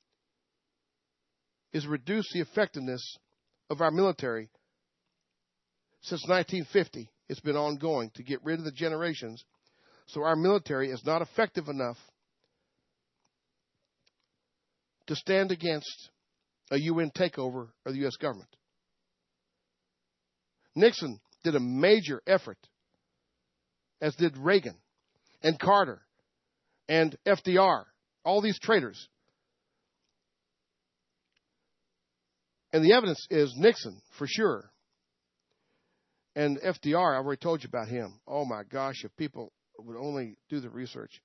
is reduce the effectiveness of our military. Since 1950, it's been ongoing to get rid of the generations so our military is not effective enough to stand against a UN takeover of the U.S. government. Nixon did a major effort, as did Reagan and Carter and FDR, all these traitors. And the evidence is Nixon, for sure. And FDR, I've already told you about him. Oh, my gosh, if people would only do the research.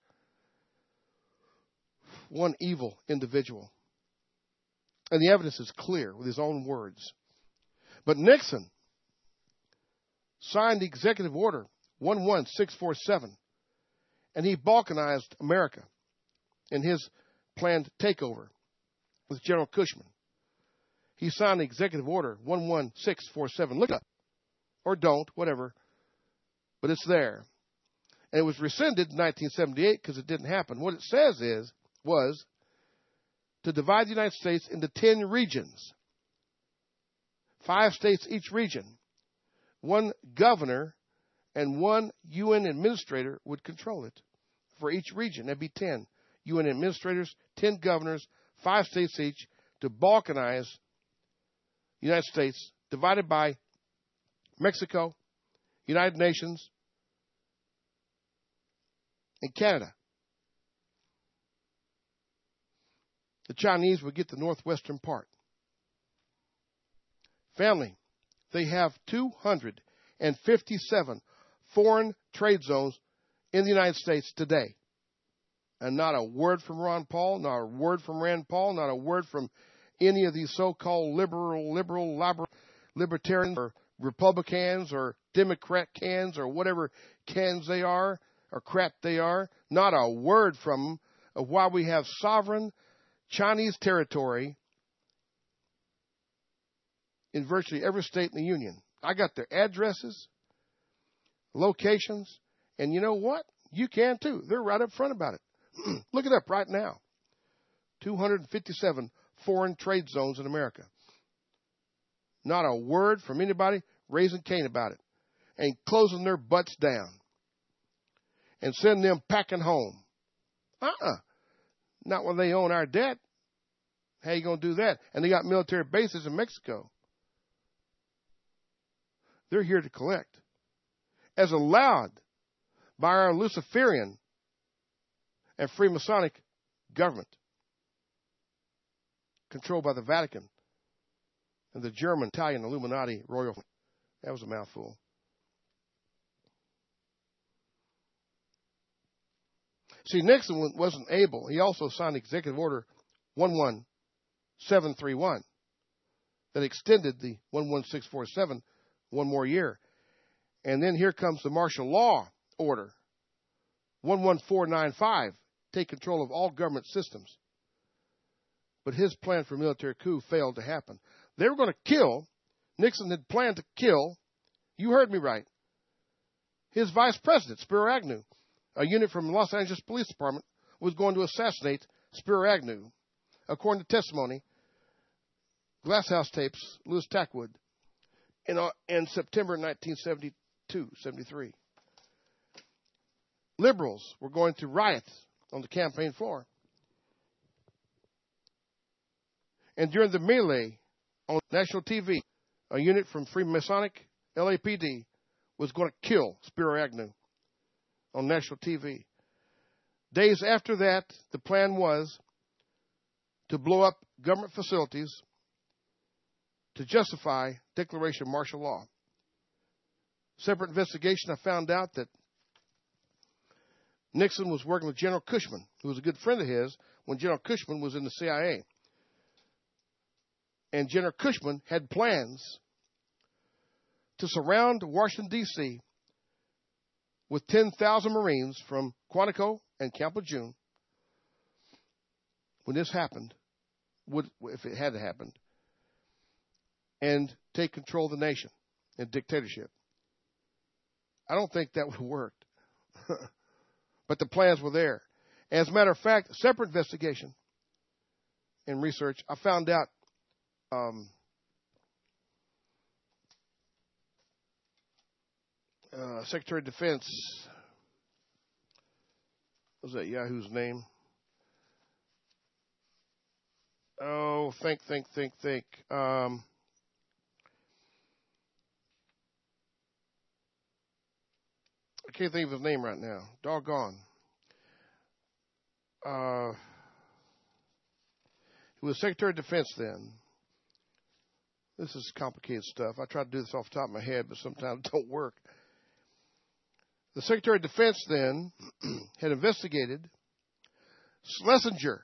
One evil individual. And the evidence is clear with his own words. But Nixon signed the executive order 11647, and he balkanized America in his planned takeover with General Cushman. He signed the executive order 11647. Look it up. Or don't, whatever. But it's there. And it was rescinded in 1978 because it didn't happen. What it says was to divide the United States into 10 regions. 5 states each region. 1 governor and 1 UN administrator would control it. For each region, that'd be 10 UN administrators, 10 governors, 5 states each, to balkanize the United States, divided by Mexico, United Nations, and Canada. The Chinese would get the northwestern part. Family, they have 257 foreign trade zones in the United States today. And not a word from Ron Paul, not a word from Rand Paul, not a word from any of these so-called libertarians or Republicans or Democrat cans or whatever cans they are or crap they are. Not a word from them of why we have sovereign Chinese territory in virtually every state in the Union. I got their addresses, locations, and you know what? You can too. They're right up front about it. Look it up right now. 257 foreign trade zones in America. Not a word from anybody raising Cain about it. And closing their butts down. And sending them packing home. Not when they own our debt. How you going to do that? And they got military bases in Mexico. They're here to collect. As allowed by our Luciferian and Freemasonic government. Controlled by the Vatican and the German, Italian, Illuminati royal family. That was a mouthful. See, Nixon wasn't able. He also signed Executive Order 11731 that extended the 11647 one more year. And then here comes the martial law order 11495, take control of all government systems. But his plan for military coup failed to happen. They were going to kill, Nixon had planned to kill, you heard me right, his vice president, Spiro Agnew. A unit from the Los Angeles Police Department was going to assassinate Spiro Agnew. According to testimony, Glasshouse tapes, Louis Tackwood, in September 1972, 73. liberals were going to riot on the campaign floor. And during the melee on national TV, a unit from Freemasonic LAPD was going to kill Spiro Agnew on national TV. Days after that, the plan was to blow up government facilities to justify declaration of martial law. Separate investigation, I found out that Nixon was working with General Cushman, who was a good friend of his when General Cushman was in the CIA. And General Cushman had plans to surround Washington, D.C. with 10,000 Marines from Quantico and Camp Lejeune when this happened, if it had happened, and take control of the nation in dictatorship. I don't think that would have worked. But the plans were there. As a matter of fact, separate investigation and research, I found out Secretary of Defense, what was that Yahoo's name? Oh, think. I can't think of his name right now. Doggone. He was Secretary of Defense then. This is complicated stuff. I try to do this off the top of my head, but sometimes it don't work. The Secretary of Defense then had investigated Schlesinger.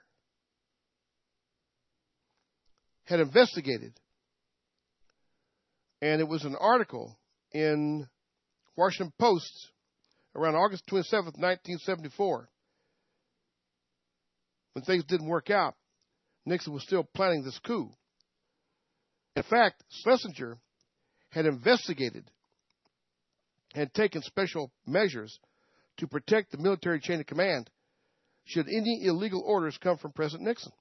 Had investigated. And it was an article in Washington Post around August 27th, 1974. When things didn't work out, Nixon was still planning this coup. In fact, Schlesinger had investigated and taken special measures to protect the military chain of command should any illegal orders come from President Nixon.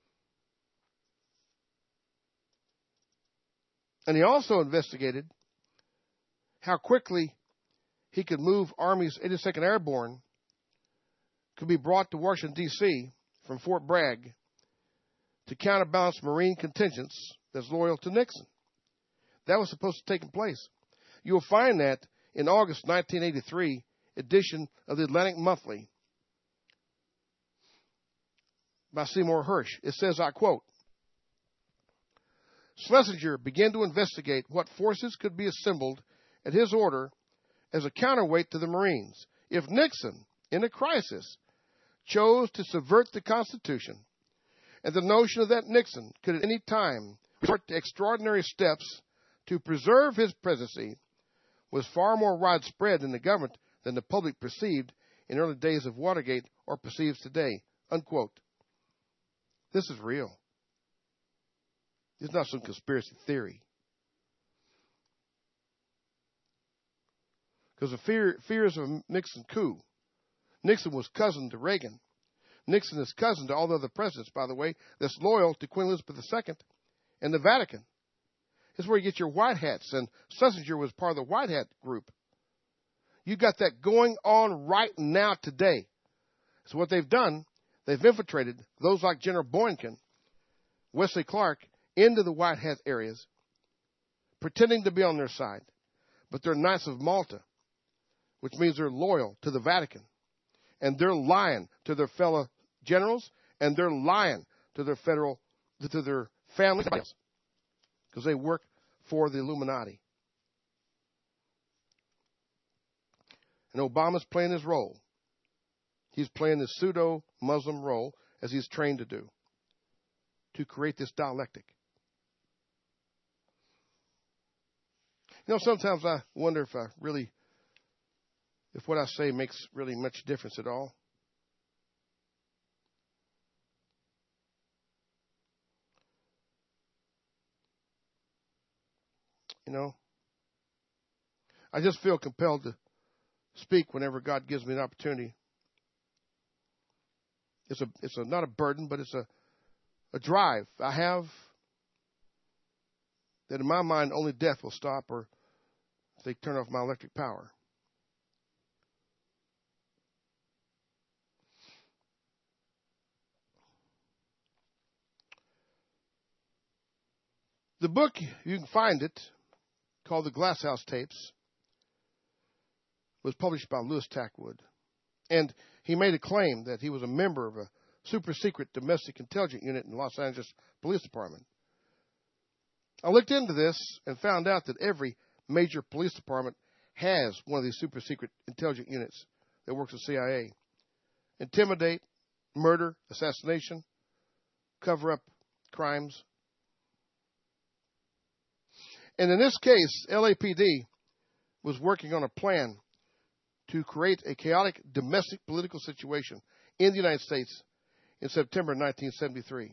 And he also investigated how quickly he could move Army's 82nd Airborne could be brought to Washington, D.C. from Fort Bragg to counterbalance Marine contingents that's loyal to Nixon. That was supposed to take place. You'll find that in August 1983 edition of the Atlantic Monthly by Seymour Hersh. It says, I quote, Schlesinger began to investigate what forces could be assembled at his order as a counterweight to the Marines if Nixon, in a crisis, chose to subvert the Constitution, and the notion that Nixon could at any time resort to extraordinary steps to preserve his presidency was far more widespread in the government than the public perceived in early days of Watergate or perceives today. Unquote. This is real. It's not some conspiracy theory. Because the fears of Nixon coup. Nixon was cousin to Reagan. Nixon is cousin to all the other presidents, by the way, that's loyal to Queen Elizabeth II and the Vatican. It's where you get your white hats, and Schlesinger was part of the white hat group. You got that going on right now today. So what they've done, they've infiltrated those like General Boykin, Wesley Clark, into the white hat areas, pretending to be on their side. But they're Knights of Malta, which means they're loyal to the Vatican. And they're lying to their fellow generals, and they're lying to their families, because they work for the Illuminati. And Obama's playing his role. He's playing this pseudo-Muslim role, as he's trained to do, to create this dialectic. You know, sometimes I wonder if what I say makes really much difference at all. You know, I just feel compelled to speak whenever God gives me an opportunity. It's not a burden, but it's a drive I have that in my mind only death will stop, or if they turn off my electric power. The book, you can find it, called The Glasshouse Tapes, was published by Louis Tackwood. And he made a claim that he was a member of a super-secret domestic intelligence unit in the Los Angeles Police Department. I looked into this and found out that every major police department has one of these super-secret intelligence units that works with CIA. Intimidate, murder, assassination, cover up crimes. And in this case, LAPD was working on a plan to create a chaotic domestic political situation in the United States in September 1973.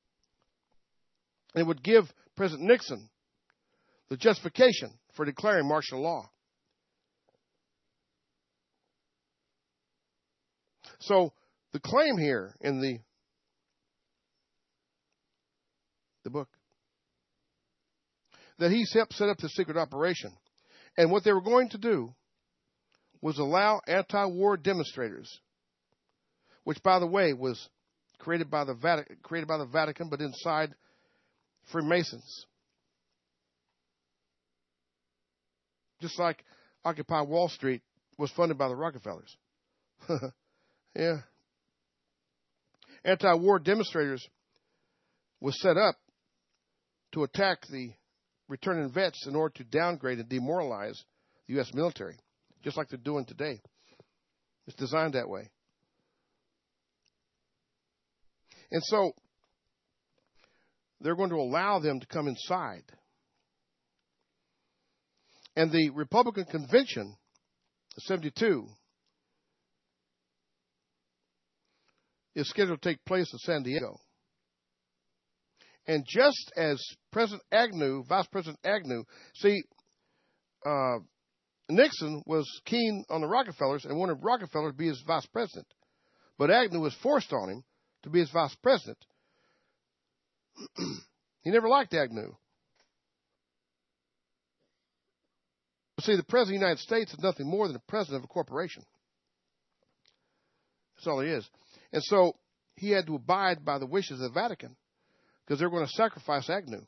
It would give President Nixon the justification for declaring martial law. So the claim here in the book that he helped set up the secret operation, and what they were going to do was allow anti-war demonstrators, which, by the way, was created by the Vatican, but inside Freemasons. Just like Occupy Wall Street was funded by the Rockefellers. Yeah. Anti-war demonstrators was set up to attack the returning vets in order to downgrade and demoralize the U.S. military, just like they're doing today. It's designed that way. And so they're going to allow them to come inside. And the Republican Convention of 72 is scheduled to take place in San Diego. And just as President Agnew, Vice President Agnew, Nixon was keen on the Rockefellers and wanted Rockefeller to be his vice president. But Agnew was forced on him to be his vice president. He never liked Agnew. See, the President of the United States is nothing more than the president of a corporation. That's all he is. And so he had to abide by the wishes of the Vatican because they were going to sacrifice Agnew.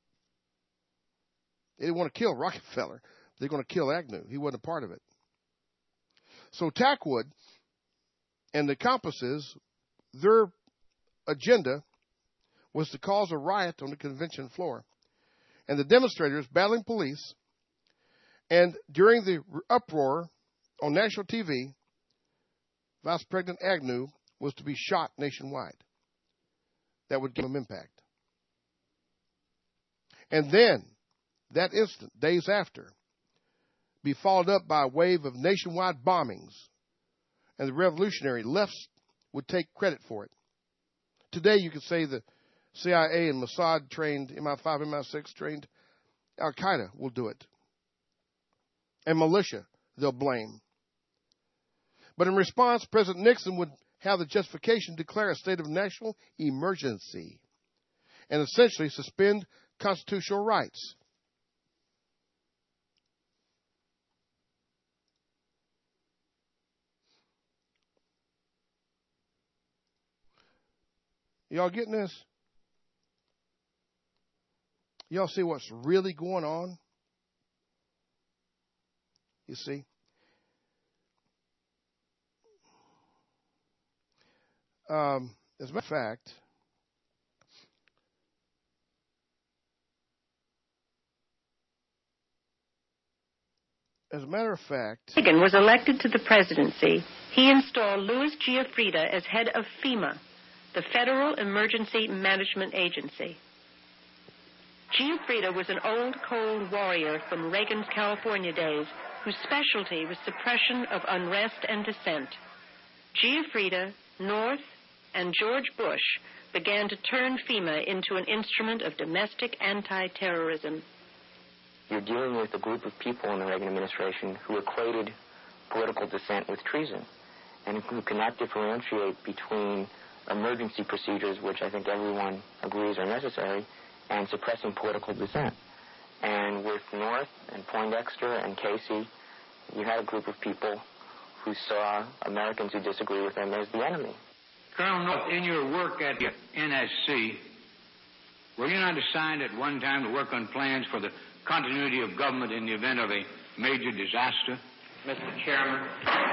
They didn't want to kill Rockefeller. They're going to kill Agnew. He wasn't a part of it. So Tackwood and the accomplices, their agenda was to cause a riot on the convention floor. And the demonstrators battling police. And during the uproar on national TV, Vice President Agnew was to be shot nationwide. That would give him impact. And then, that instant, days after, be followed up by a wave of nationwide bombings, and the revolutionary lefts would take credit for it. Today, you could say the CIA and Mossad trained, MI5, MI6 trained, Al-Qaeda will do it. And militia, they'll blame. But in response, President Nixon would have the justification to declare a state of national emergency and essentially suspend constitutional rights. Y'all getting this? Y'all see what's really going on? You see? As a matter of fact, Reagan was elected to the presidency. He installed Louis Giuffrida as head of FEMA, the Federal Emergency Management Agency. Giuffrida was an old Cold Warrior from Reagan's California days, whose specialty was suppression of unrest and dissent. Giuffrida, North, and George Bush began to turn FEMA into an instrument of domestic anti-terrorism. You're dealing with a group of people in the Reagan administration who equated political dissent with treason, and who cannot differentiate between emergency procedures, which I think everyone agrees are necessary, and suppressing political dissent. And with North and Poindexter and Casey, you had a group of people who saw Americans who disagree with them as the enemy. Colonel North, in your work at the NSC, Were you not assigned at one time to work on plans for the continuity of government in the event of a major disaster? Mr. Chairman.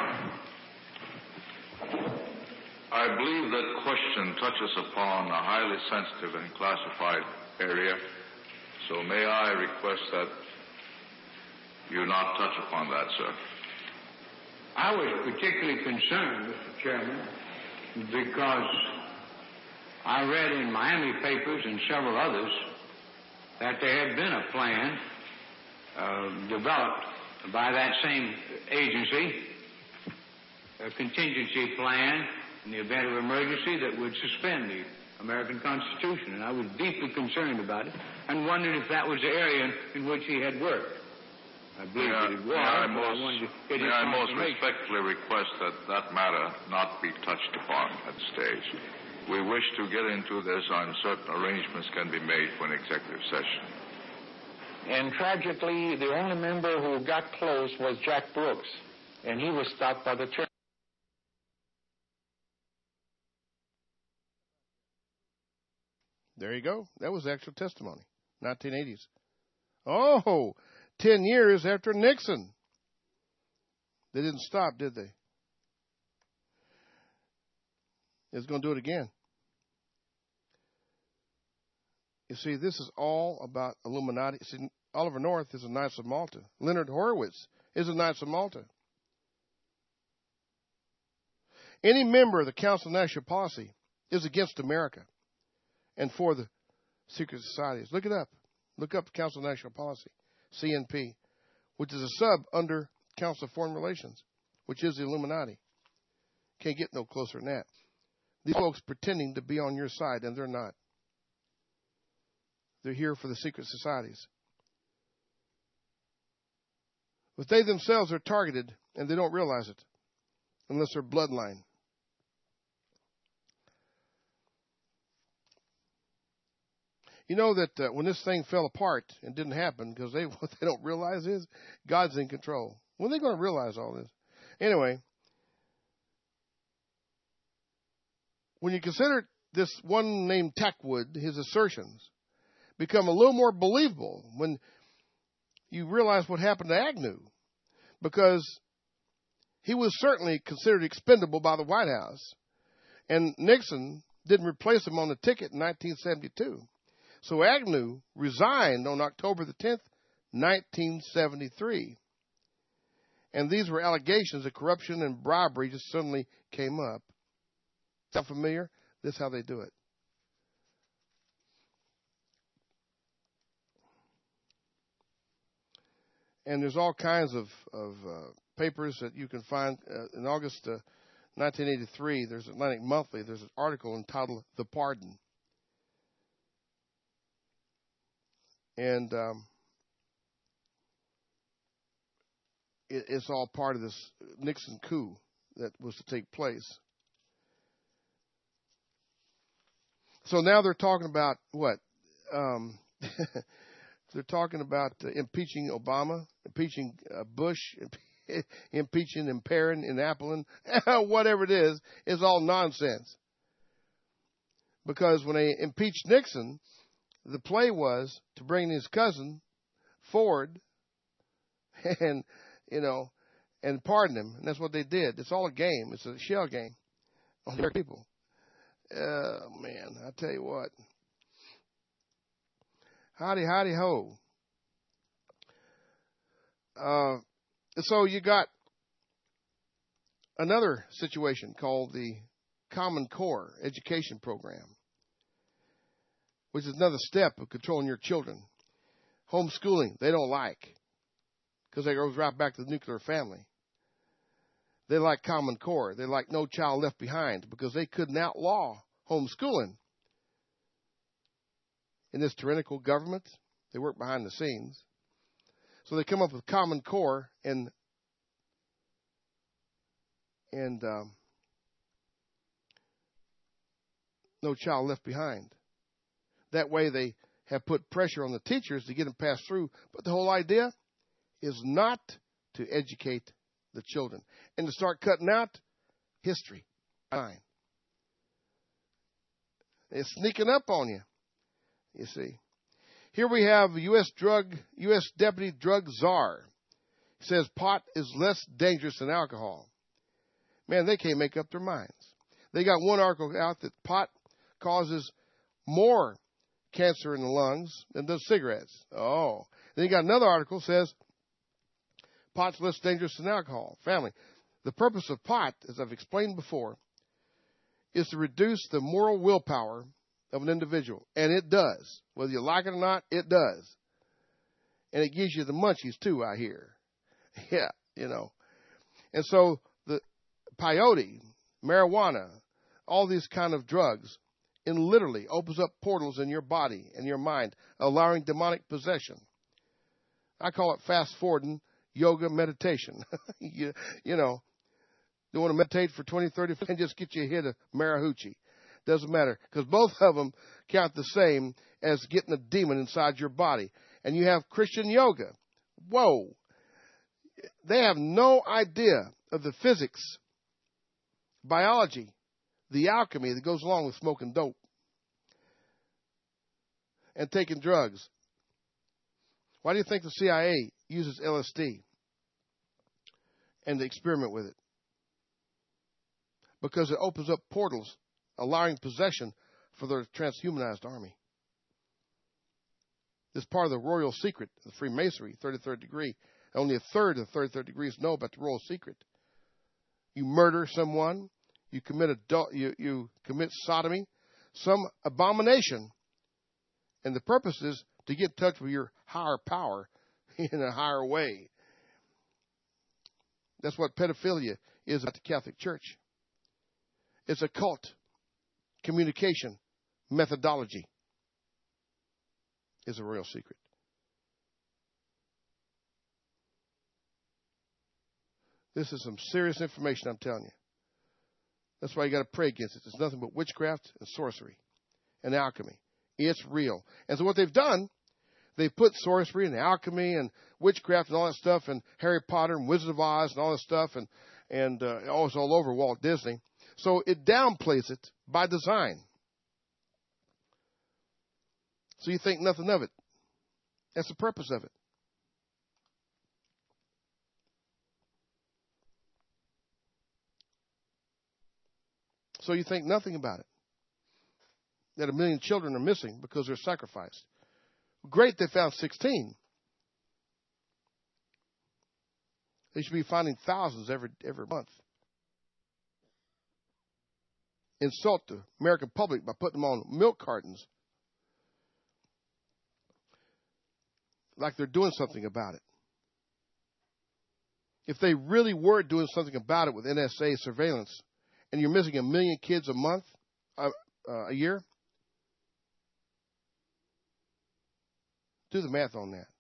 I believe that question touches upon a highly sensitive and classified area, so may I request that you not touch upon that, sir. I was particularly concerned, Mr. Chairman, because I read in Miami papers and several others that there had been a plan developed by that same agency, a contingency plan in the event of emergency that would suspend the American Constitution. And I was deeply concerned about it and wondered if that was the area in which he had worked. I believe that it was, may I most respectfully request that that matter not be touched upon at this stage. We wish to get into this on certain arrangements can be made for an executive session. And tragically, the only member who got close was Jack Brooks, and he was stopped by the church. There you go. That was actual testimony, 1980s. Oh, 10 years after Nixon. They didn't stop, did they? It's going to do it again. You see, this is all about Illuminati. See, Oliver North is a Knights of Malta. Leonard Horowitz is a Knights of Malta. Any member of the Council of National Policy is against America and for the secret societies. Look it up. Look up the Council of National Policy, CNP, which is a sub under Council of Foreign Relations, which is the Illuminati. Can't get no closer than that. These folks pretending to be on your side, and they're not. They're here for the secret societies. But they themselves are targeted, and they don't realize it, unless they're bloodline. You know that when this thing fell apart and didn't happen, because what they don't realize is God's in control. When are they going to realize all this? Anyway, when you consider this one named Tackwood, his assertions become a little more believable when you realize what happened to Agnew, because he was certainly considered expendable by the White House, and Nixon didn't replace him on the ticket in 1972. So Agnew resigned on October the 10th, 1973. And these were allegations of corruption and bribery just suddenly came up. Sound familiar? This is how they do it. And there's all kinds of papers that you can find. In August 1983, there's Atlantic Monthly. There's an article entitled "The Pardon," and it's all part of this Nixon coup that was to take place. So now they're talking about what? They're talking about impeaching Obama, impeaching Bush, impeaching Imperin in Appleton, whatever it is all nonsense. Because when they impeached Nixon, the play was to bring his cousin Ford and pardon him. And that's what they did. It's all a game. It's a shell game on their people. Man, I tell you what. Howdy, howdy, ho. So you got another situation called the Common Core Education Program, which is another step of controlling your children. Homeschooling, they don't like, because it goes right back to the nuclear family. They like Common Core. They like No Child Left Behind, because they couldn't outlaw homeschooling. In this tyrannical government, they work behind the scenes. So they come up with Common Core and No Child Left Behind. That way they have put pressure on the teachers to get them passed through. But the whole idea is not to educate the children and to start cutting out history. Fine. It's sneaking up on you. you see. Here we have U.S. Deputy Drug Czar. He says pot is less dangerous than alcohol. Man, they can't make up their minds. They got one article out that pot causes more cancer in the lungs than does cigarettes. Oh. Then you got another article that says pot's less dangerous than alcohol. Family, the purpose of pot, as I've explained before, is to reduce the moral willpower of an individual. And it does. Whether you like it or not, it does. And it gives you the munchies, too, I hear. Yeah, you know. And so the peyote, marijuana, all these kind of drugs, it literally opens up portals in your body and your mind, allowing demonic possession. I call it fast-forwarding yoga meditation. you know, you want to meditate for 20, 30 minutes and just get you a hit of Marihucci. Doesn't matter, because both of them count the same as getting a demon inside your body. And you have Christian yoga. Whoa. They have no idea of the physics, biology, the alchemy that goes along with smoking dope and taking drugs. Why do you think the CIA uses LSD and they experiment with it? Because it opens up portals, allowing possession for their transhumanized army. This is part of the royal secret of the Freemasonry, 33rd degree. Only a third of the 33rd degrees know about the royal secret. You murder someone, you commit you commit sodomy, some abomination, and the purpose is to get in touch with your higher power in a higher way. That's what pedophilia is at the Catholic Church. It's a cult communication methodology. Is a real secret. This is some serious information, I'm telling you. That's why you got to pray against it. It's nothing but witchcraft and sorcery and alchemy. It's real. And so what they've done, they put sorcery and alchemy and witchcraft and all that stuff and Harry Potter and Wizard of Oz and all that stuff and it's all over Walt Disney. So it downplays it by design. So you think nothing of it. That's the purpose of it. So you think nothing about it. That 1 million children are missing because they're sacrificed. Great, they found 16. They should be finding thousands every month. Insult the American public by putting them on milk cartons like they're doing something about it. If they really were doing something about it with NSA surveillance, and you're missing 1 million kids a month, a year, do the math on that.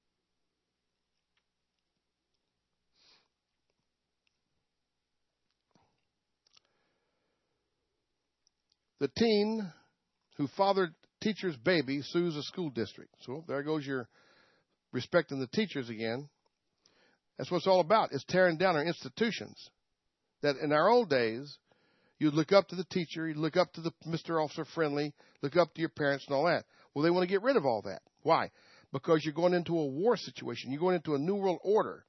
The teen who fathered teacher's baby sues a school district. So there goes your respecting the teachers again. That's what it's all about. It's tearing down our institutions. That in our old days, you'd look up to the teacher, you'd look up to the Mr. Officer Friendly, look up to your parents and all that. Well, they want to get rid of all that. Why? Because you're going into a war situation. You're going into a new world order,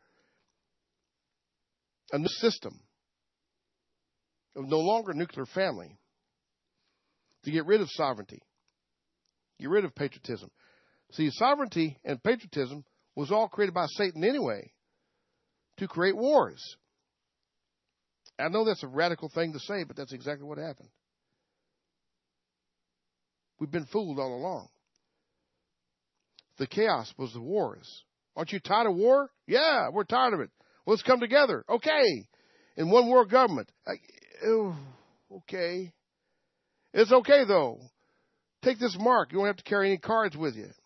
a new system of no longer nuclear family. To get rid of sovereignty, get rid of patriotism. See, sovereignty and patriotism was all created by Satan anyway to create wars. I know that's a radical thing to say, but that's exactly what happened. We've been fooled all along. The chaos was the wars. Aren't you tired of war? Yeah, we're tired of it. Let's come together. Okay. In one world government. Okay. It's okay, though. Take this mark. You won't have to carry any cards with you.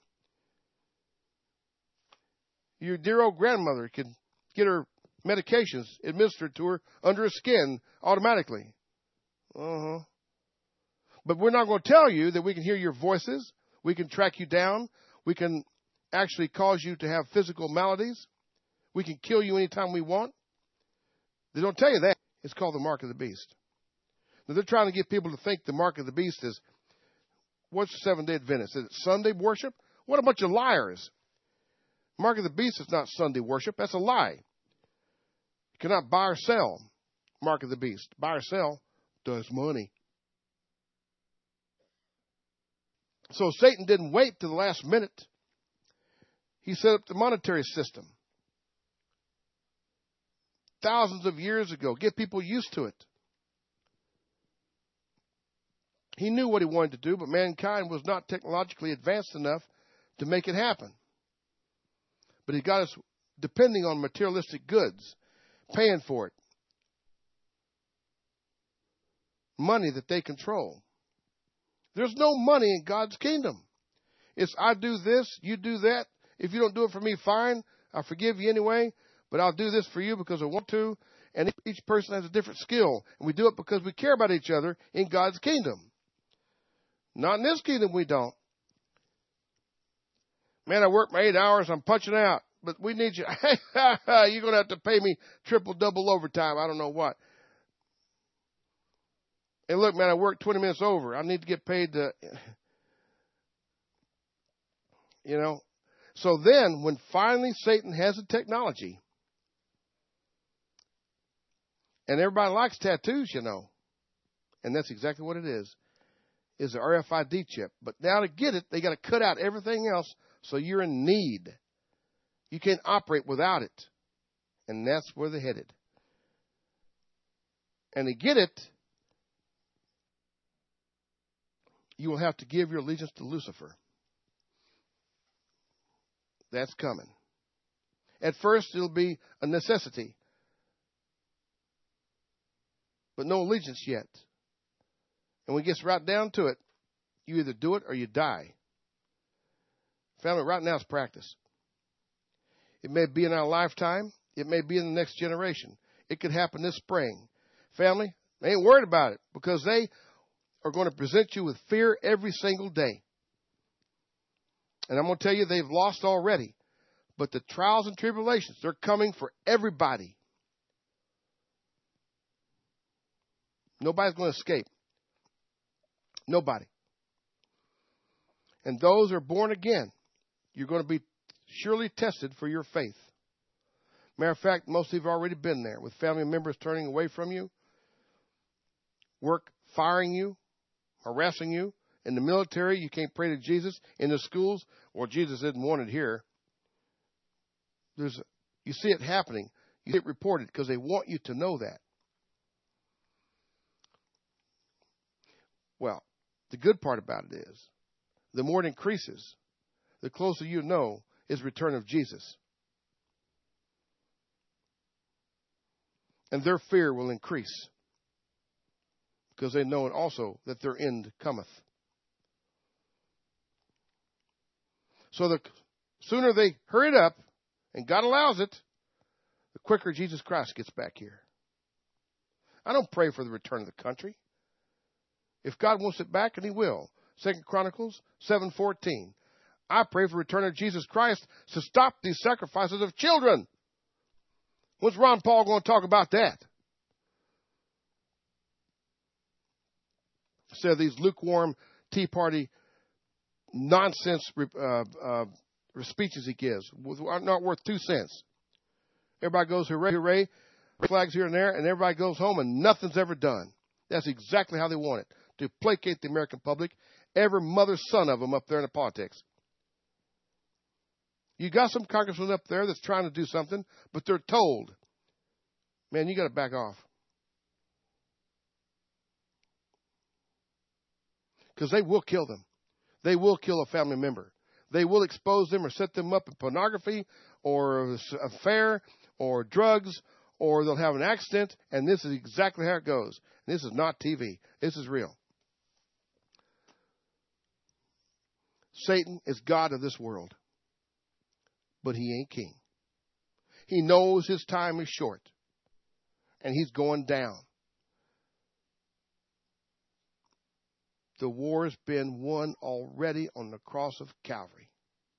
Your dear old grandmother can get her medications administered to her under her skin automatically. But we're not going to tell you that we can hear your voices. We can track you down. We can actually cause you to have physical maladies. We can kill you anytime we want. They don't tell you that. It's called the mark of the beast. Now, they're trying to get people to think the mark of the beast is what's Seventh-day Adventist? Is it Sunday worship? What a bunch of liars. Mark of the Beast is not Sunday worship. That's a lie. You cannot buy or sell Mark of the Beast. Buy or sell does money. So Satan didn't wait to the last minute. He set up the monetary system thousands of years ago. Get people used to it. He knew what he wanted to do, but mankind was not technologically advanced enough to make it happen. But he got us depending on materialistic goods, paying for it. Money that they control. There's no money in God's kingdom. It's I do this, you do that. If you don't do it for me, fine. I'll forgive you anyway, but I'll do this for you because I want to. And each person has a different skill. And we do it because we care about each other in God's kingdom. Not in this kingdom, we don't. Man, I work my 8 hours, I'm punching out. But we need you. You're going to have to pay me triple, double overtime. I don't know what. Hey, look, man, I worked 20 minutes over. I need to get paid to, you know. So then, when finally Satan has the technology, and everybody likes tattoos, you know, and that's exactly what it is the RFID chip. But now to get it, they got to cut out everything else, so you're in need. You can't operate without it. And that's where they're headed. And to get it, you will have to give your allegiance to Lucifer. That's coming. At first, it'll be a necessity. But no allegiance yet. And when it gets right down to it, you either do it or you die. Family, right now it's practice. It may be in our lifetime. It may be in the next generation. It could happen this spring. Family, they ain't worried about it because they are going to present you with fear every single day. And I'm going to tell you, they've lost already. But the trials and tribulations, they're coming for everybody. Nobody's going to escape. Nobody. And those who are born again, you're going to be surely tested for your faith. Matter of fact, most of you have already been there with family members turning away from you, work firing you, harassing you. In the military, you can't pray to Jesus. In the schools, well, Jesus isn't wanted here. You see it happening. You see it reported because they want you to know that. Well, the good part about it is, the more it increases, the closer you know is return of Jesus. And their fear will increase because they know also that their end cometh. So the sooner they hurry it up, and God allows it, the quicker Jesus Christ gets back here. I don't pray for the return of the country. If God wants it back, and He will. 2 Chronicles 7:14. I pray for the return of Jesus Christ to stop these sacrifices of children. When's Ron Paul going to talk about that? Instead of these lukewarm Tea Party nonsense speeches he gives, not worth 2 cents. Everybody goes hooray, hooray, flags here and there, and everybody goes home and nothing's ever done. That's exactly how they want it, to placate the American public, every mother's son of them up there in the politics. You got some congressman up there that's trying to do something, but they're told, man, you got to back off. Because they will kill them. They will kill a family member. They will expose them or set them up in pornography or affair or drugs, or they'll have an accident, and this is exactly how it goes. This is not TV. This is real. Satan is God of this world, but he ain't king. He knows his time is short, and he's going down. The war has been won already on the cross of Calvary.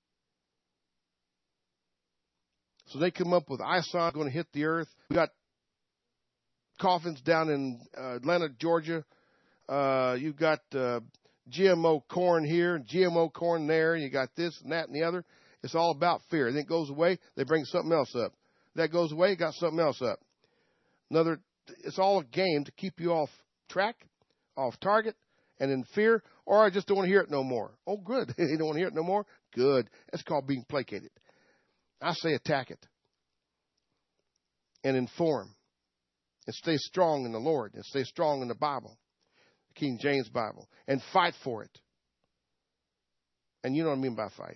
So they come up with ISON going to hit the earth. We got coffins down in Atlanta, Georgia. You've got GMO corn here, GMO corn there. You got this and that and the other. It's all about fear. And then it goes away, they bring something else up. That goes away, got something else up. It's all a game to keep you off track, off target, and in fear, or I just don't want to hear it no more. Oh, good. You don't want to hear it no more? Good. That's called being placated. I say attack it and inform and stay strong in the Lord and stay strong in the Bible, the King James Bible, and fight for it. And you know what I mean by fight.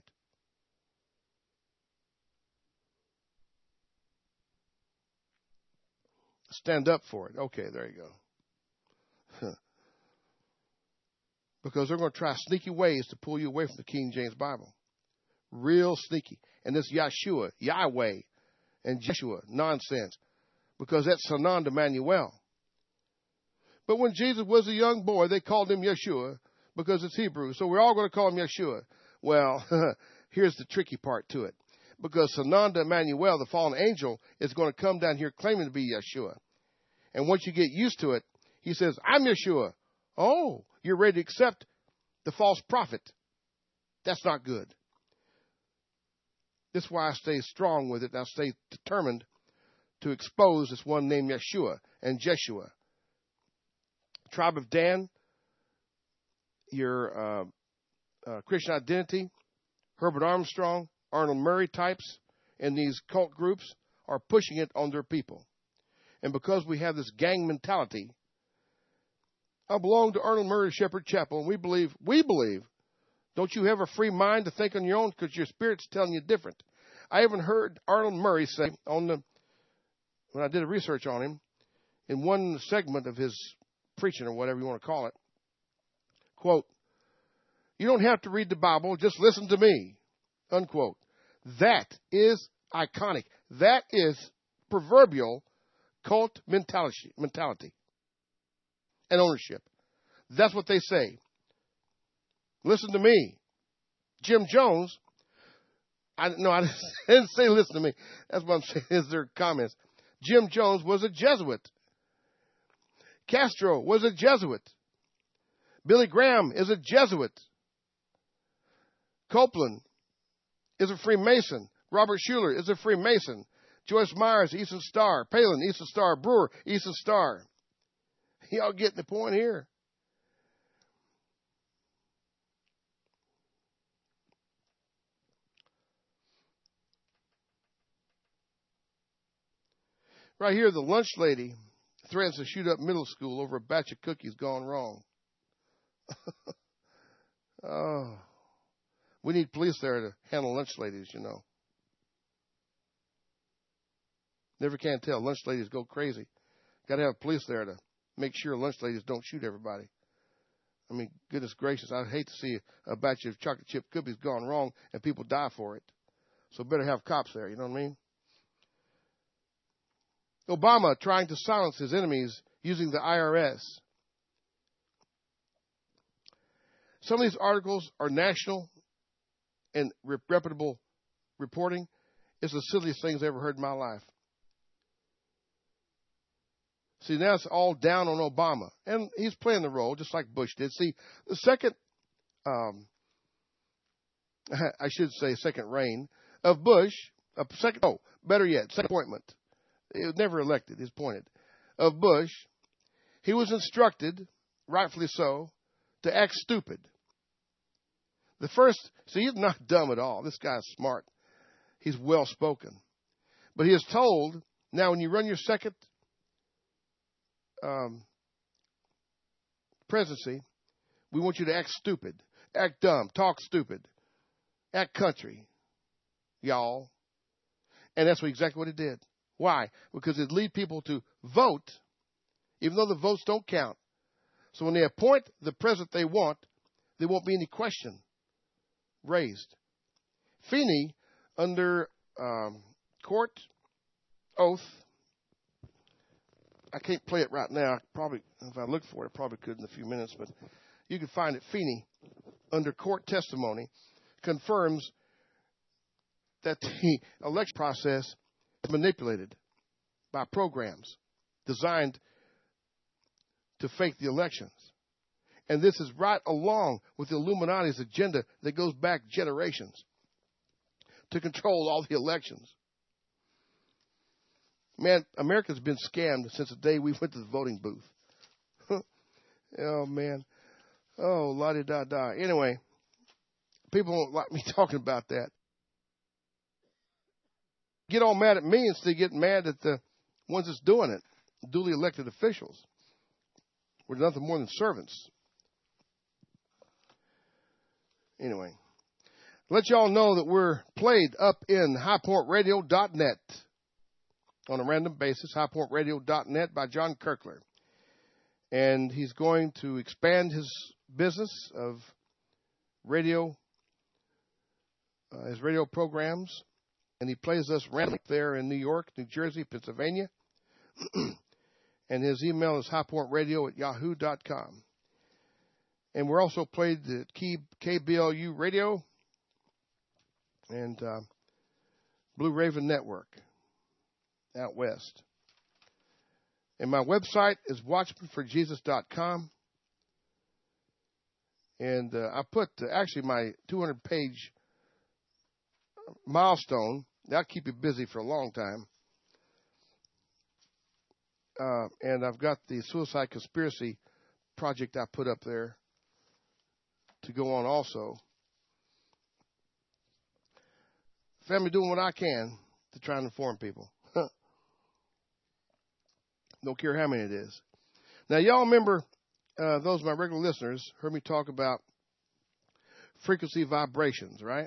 Stand up for it. Okay, there you go. Because they're going to try sneaky ways to pull you away from the King James Bible. Real sneaky. And this Yahshua, Yahweh, and Jeshua, nonsense. Because that's Sanan Emmanuel. But when Jesus was a young boy, they called him Yeshua because it's Hebrew. So we're all going to call him Yeshua. Well, here's the tricky part to it. Because Sananda Emmanuel, the fallen angel, is going to come down here claiming to be Yeshua. And once you get used to it, he says, I'm Yeshua. Oh, you're ready to accept the false prophet. That's not good. That's why I stay strong with it. I stay determined to expose this one named Yeshua and Jeshua. Tribe of Dan, your Christian identity, Herbert Armstrong, Arnold Murray types, and these cult groups are pushing it on their people. And because we have this gang mentality, I belong to Arnold Murray Shepherd Chapel, and we believe, don't you have a free mind to think on your own because your spirit's telling you different. I haven't heard Arnold Murray say when I did a research on him, in one segment of his preaching or whatever you want to call it, quote, you don't have to read the Bible, just listen to me, unquote. That is iconic. That is proverbial cult mentality and ownership. That's what they say. Listen to me. Jim Jones, I didn't say listen to me. That's what I'm saying is their comments. Jim Jones was a Jesuit. Castro was a Jesuit. Billy Graham is a Jesuit. Copeland is a Freemason. Robert Schuller is a Freemason. Joyce Myers, Eastern Star. Palin, Eastern Star. Brewer, Eastern Star. Y'all getting the point here? Right here, the lunch lady threatens to shoot up middle school over a batch of cookies gone wrong. Oh, we need police there to handle lunch ladies, you know. Never can tell. Lunch ladies go crazy. Got to have police there to make sure lunch ladies don't shoot everybody. I mean, goodness gracious, I'd hate to see a batch of chocolate chip cookies gone wrong and people die for it. So better have cops there, you know what I mean? Obama trying to silence his enemies using the IRS. Some of these articles are national and reputable reporting. It's the silliest things I've ever heard in my life. See, now it's all down on Obama. And he's playing the role just like Bush did. See, the second, I should say second reign of Bush, second appointment. He was never elected, he's appointed, of Bush, he was instructed, rightfully so, to act stupid. He's not dumb at all. This guy's smart. He's well-spoken. But he is told, now when you run your second presidency, we want you to act stupid, act dumb, talk stupid, act country, y'all. And that's exactly what he did. Why? Because it lead people to vote, even though the votes don't count. So when they appoint the president they want, there won't be any question raised. Feeney, under court oath, I can't play it right now. Probably, if I look for it, I probably could in a few minutes, but you can find it. Feeney, under court testimony, confirms that the election process is manipulated by programs designed to fake the elections. And this is right along with the Illuminati's agenda that goes back generations to control all the elections. Man, America's been scammed since the day we went to the voting booth. Oh, man. Oh, la-di-da-da. Anyway, people don't like me talking about that. Get all mad at me instead of getting mad at the ones that's doing it, duly elected officials. We're nothing more than servants. Anyway, let y'all know that we're played up in highpointradio.net on a random basis, highpointradio.net by John Kirkler. And he's going to expand his business of radio, his radio programs. And he plays us randomly there in New York, New Jersey, Pennsylvania. And his email is highpointradio@yahoo.com. And we're also played at KBLU Radio and Blue Raven Network out west. And my website is watchmanforjesus.com. And I put actually my 200-page milestone. That'll keep you busy for a long time. And I've got the Suicide Conspiracy project I put up there to go on also. Family doing what I can to try and inform people. Don't care how many it is. Now, y'all remember, those of my regular listeners heard me talk about frequency vibrations, right?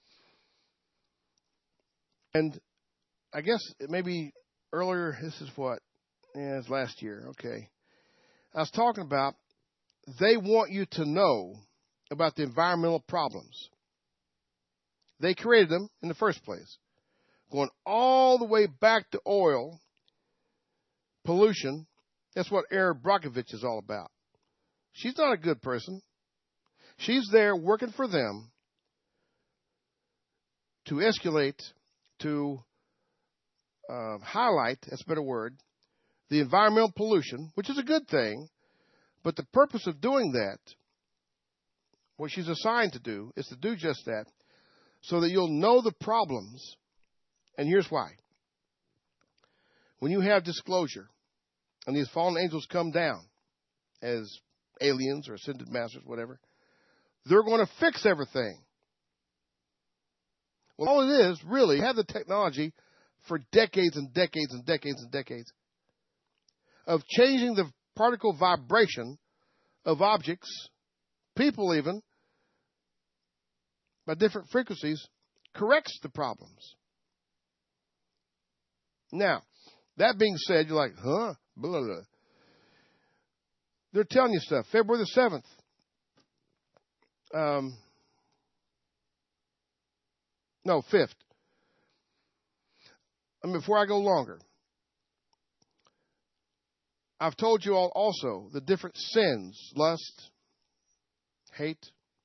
And I guess maybe earlier, this is what? Yeah, it's last year. Okay. I was talking about they want you to know about the environmental problems. They created them in the first place. Going all the way back to oil, pollution. That's what Erin Brockovich is all about. She's not a good person. She's there working for them to escalate, to highlight, that's a better word, the environmental pollution, which is a good thing. But the purpose of doing that, what she's assigned to do, is to do just that, so that you'll know the problems. And here's why. When you have disclosure, and these fallen angels come down as aliens or ascended masters, whatever, they're going to fix everything. Well, all it is, really, have the technology for decades and decades and decades and decades of changing the particle vibration of objects, people even, by different frequencies, corrects the problems. Now, that being said, you're like, huh? Blah, blah, blah. They're telling you stuff. February the 7th. No, 5th. Before I go longer, I've told you all also the different sins, lust, hate,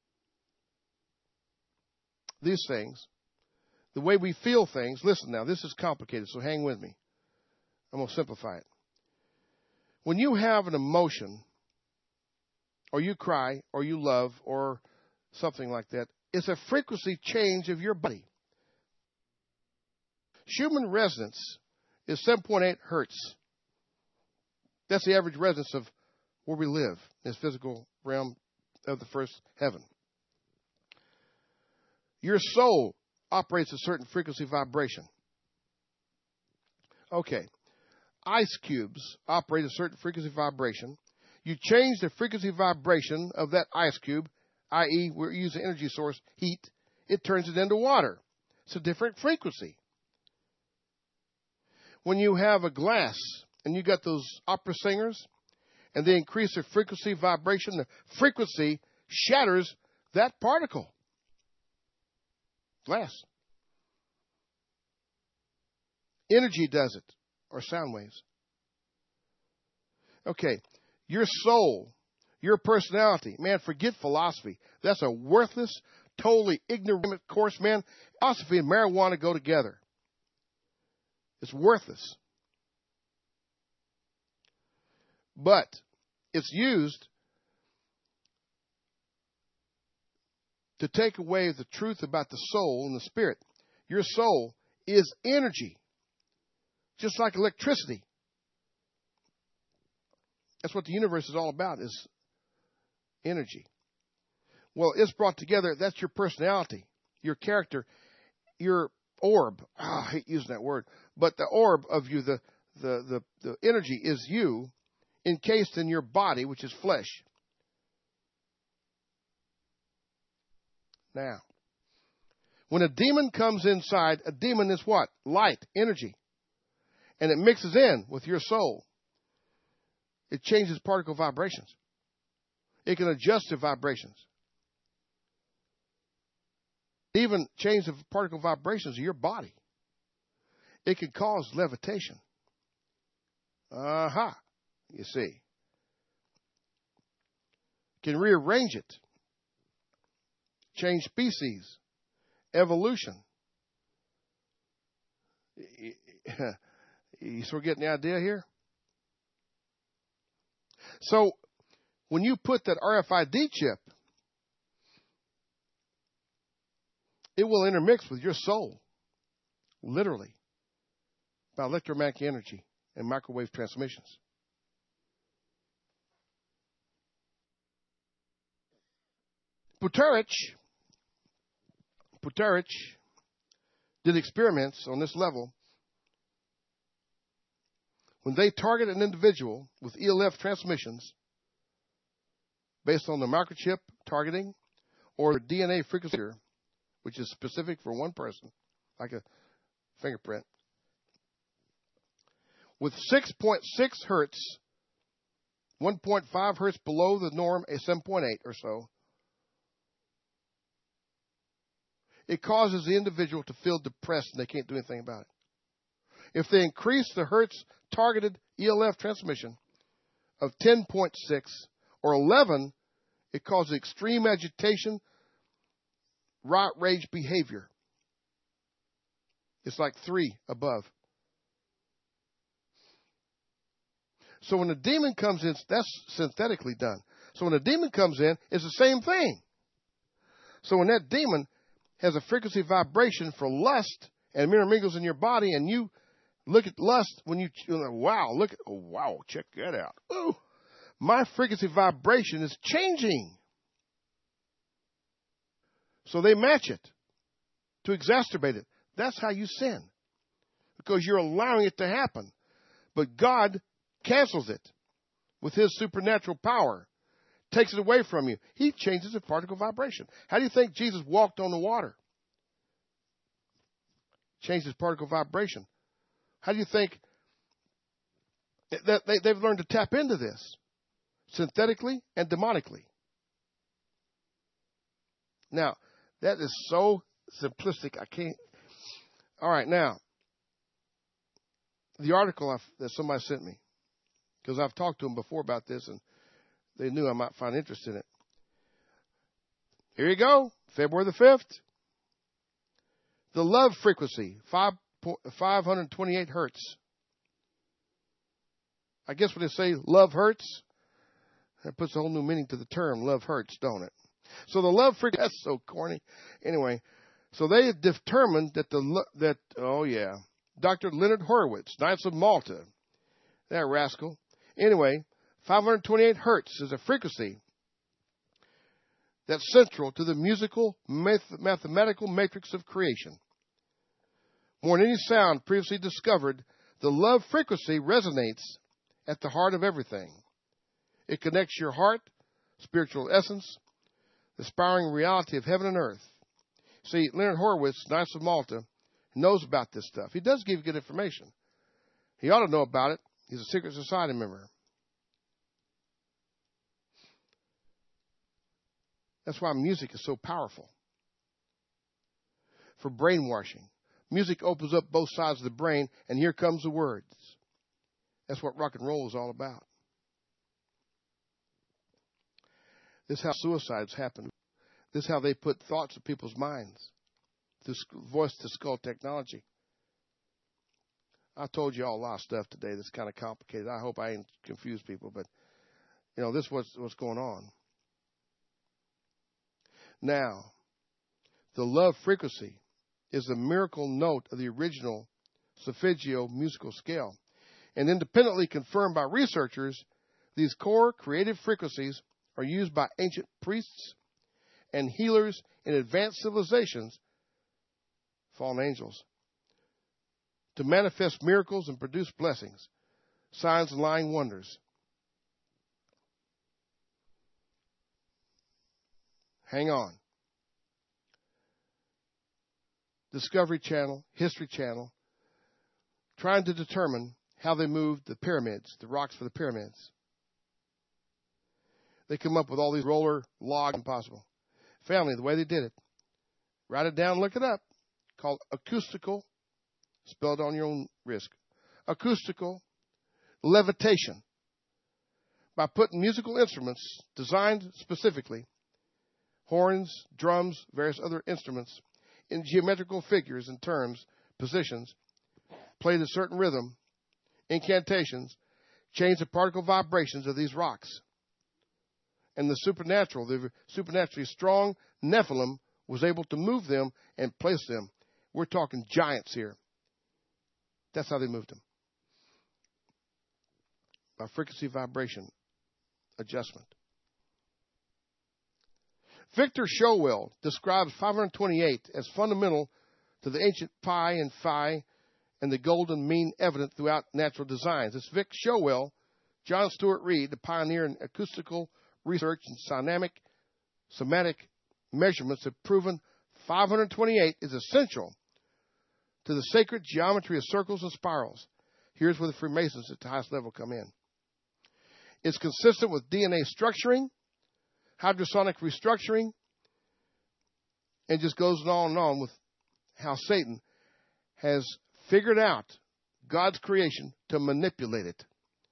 these things, the way we feel things. Listen now, this is complicated, so hang with me. I'm going to simplify it. When you have an emotion, or you cry, or you love, or something like that, it's a frequency change of your body. Schumann resonance is 7.8 hertz. That's the average resonance of where we live, in this physical realm of the first heaven. Your soul operates a certain frequency vibration. Okay. Ice cubes operate a certain frequency vibration. You change the frequency vibration of that ice cube, i.e., we're using energy source, heat, it turns it into water. It's a different frequency. When you have a glass and you got those opera singers and they increase their frequency vibration, the frequency shatters that particle. Glass. Energy does it, or sound waves. Okay, your soul, your personality. Man, forget philosophy. That's a worthless, totally ignorant course, man. Philosophy and marijuana go together. It's worthless. But it's used to take away the truth about the soul and the spirit. Your soul is energy, just like electricity. That's what the universe is all about, is energy. Well, it's brought together. That's your personality, your character, your orb. I hate using that word. But the orb of you, the energy is you encased in your body, which is flesh. Now, when a demon comes inside, a demon is what? Light, energy. And it mixes in with your soul. It changes particle vibrations. It can adjust the vibrations. Even change the particle vibrations of your body. It can cause levitation. You see. Can rearrange it. Change species. Evolution. You sort of getting the idea here? So, when you put that RFID chip, it will intermix with your soul, literally, by electromagnetic energy and microwave transmissions. Putarich did experiments on this level. When they target an individual with ELF transmissions based on the microchip targeting or DNA frequency, which is specific for one person, like a fingerprint, with 6.6 hertz, 1.5 hertz below the norm, a 7.8 or so, it causes the individual to feel depressed and they can't do anything about it. If they increase the hertz targeted ELF transmission of 10.6 or 11, it causes extreme agitation, riot rage behavior. It's like 3 above. So when a demon comes in, that's synthetically done. So when a demon comes in, it's the same thing. So when that demon has a frequency vibration for lust and intermingles in your body, and you look at lust when wow, check that out. Ooh, my frequency vibration is changing. So they match it to exacerbate it. That's how you sin, because you're allowing it to happen. But God cancels it with his supernatural power, takes it away from you. He changes the particle vibration. How do you think Jesus walked on the water? Changed his particle vibration. How do you think that they've learned to tap into this synthetically and demonically? Now, that is so simplistic, I can't. All right, now, the article that somebody sent me, because I've talked to them before about this, and they knew I might find interest in it. Here you go, February the 5th. The love frequency, 528 hertz. I guess when they say love hurts, that puts a whole new meaning to the term, love hurts, don't it? So the love frequency, that's so corny. Anyway, so they determined that Dr. Leonard Horowitz, Knights of Malta, that rascal. Anyway, 528 hertz is a frequency that's central to the musical mathematical matrix of creation. More than any sound previously discovered, the love frequency resonates at the heart of everything. It connects your heart, spiritual essence, the inspiring reality of heaven and earth. See, Leonard Horowitz, Knights of Malta, knows about this stuff. He does give good information. He ought to know about it. He's a secret society member. That's why music is so powerful. For brainwashing. Music opens up both sides of the brain, and here comes the words. That's what rock and roll is all about. This is how suicides happen. This is how they put thoughts in people's minds through voice-to-skull technology. I told you all a lot of stuff today that's kind of complicated. I hope I ain't confused people, but, this is what's going on. Now, The love frequency is the miracle note of the original solfeggio musical scale. And independently confirmed by researchers, these core creative frequencies are used by ancient priests and healers in advanced civilizations, fallen angels, to manifest miracles and produce blessings, signs and lying wonders. Hang on. Discovery Channel, History Channel, trying to determine how they moved the pyramids, the rocks for the pyramids. They come up with all these roller log impossible. Family, the way they did it. Write it down, look it up. Called acoustical, spelled on your own risk. Acoustical levitation. By putting musical instruments designed specifically, horns, drums, various other instruments, in geometrical figures and terms, positions, played a certain rhythm, incantations, change the particle vibrations of these rocks. And the supernaturally strong Nephilim was able to move them and place them. We're talking giants here. That's how they moved them. By frequency vibration adjustment. Victor Showell describes 528 as fundamental to the ancient pi and phi and the golden mean evident throughout natural designs. It's Vic Showell, John Stuart Reed, the pioneer in acoustical research and somatic measurements, have proven 528 is essential to the sacred geometry of circles and spirals. Here's where the Freemasons at the highest level come in. It's consistent with DNA structuring, hydrosonic restructuring, and just goes on and on with how Satan has figured out God's creation to manipulate it.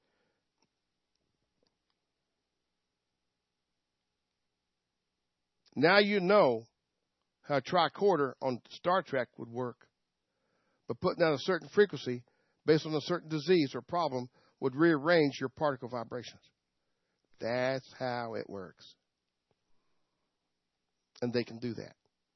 Now you know how a tricorder on Star Trek would work. But putting out a certain frequency based on a certain disease or problem would rearrange your particle vibrations. That's how it works. And they can do that.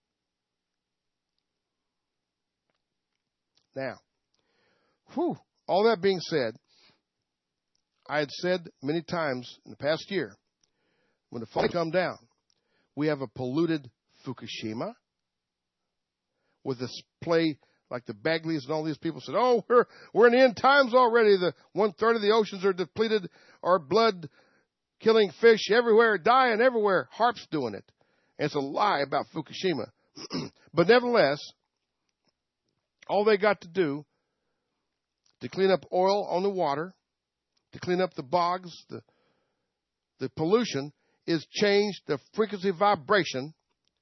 Now, all that being said, I had said many times in the past year, when the fog come down, we have a polluted Fukushima with this play like the Bagleys and all these people said, oh, we're in the end times already. The 1/3 of the oceans are depleted, our blood killing fish everywhere, dying everywhere. HAARP's doing it. And it's a lie about Fukushima. But nevertheless, all they got to do to clean up oil on the water, to clean up the bogs, the pollution, is change the frequency vibration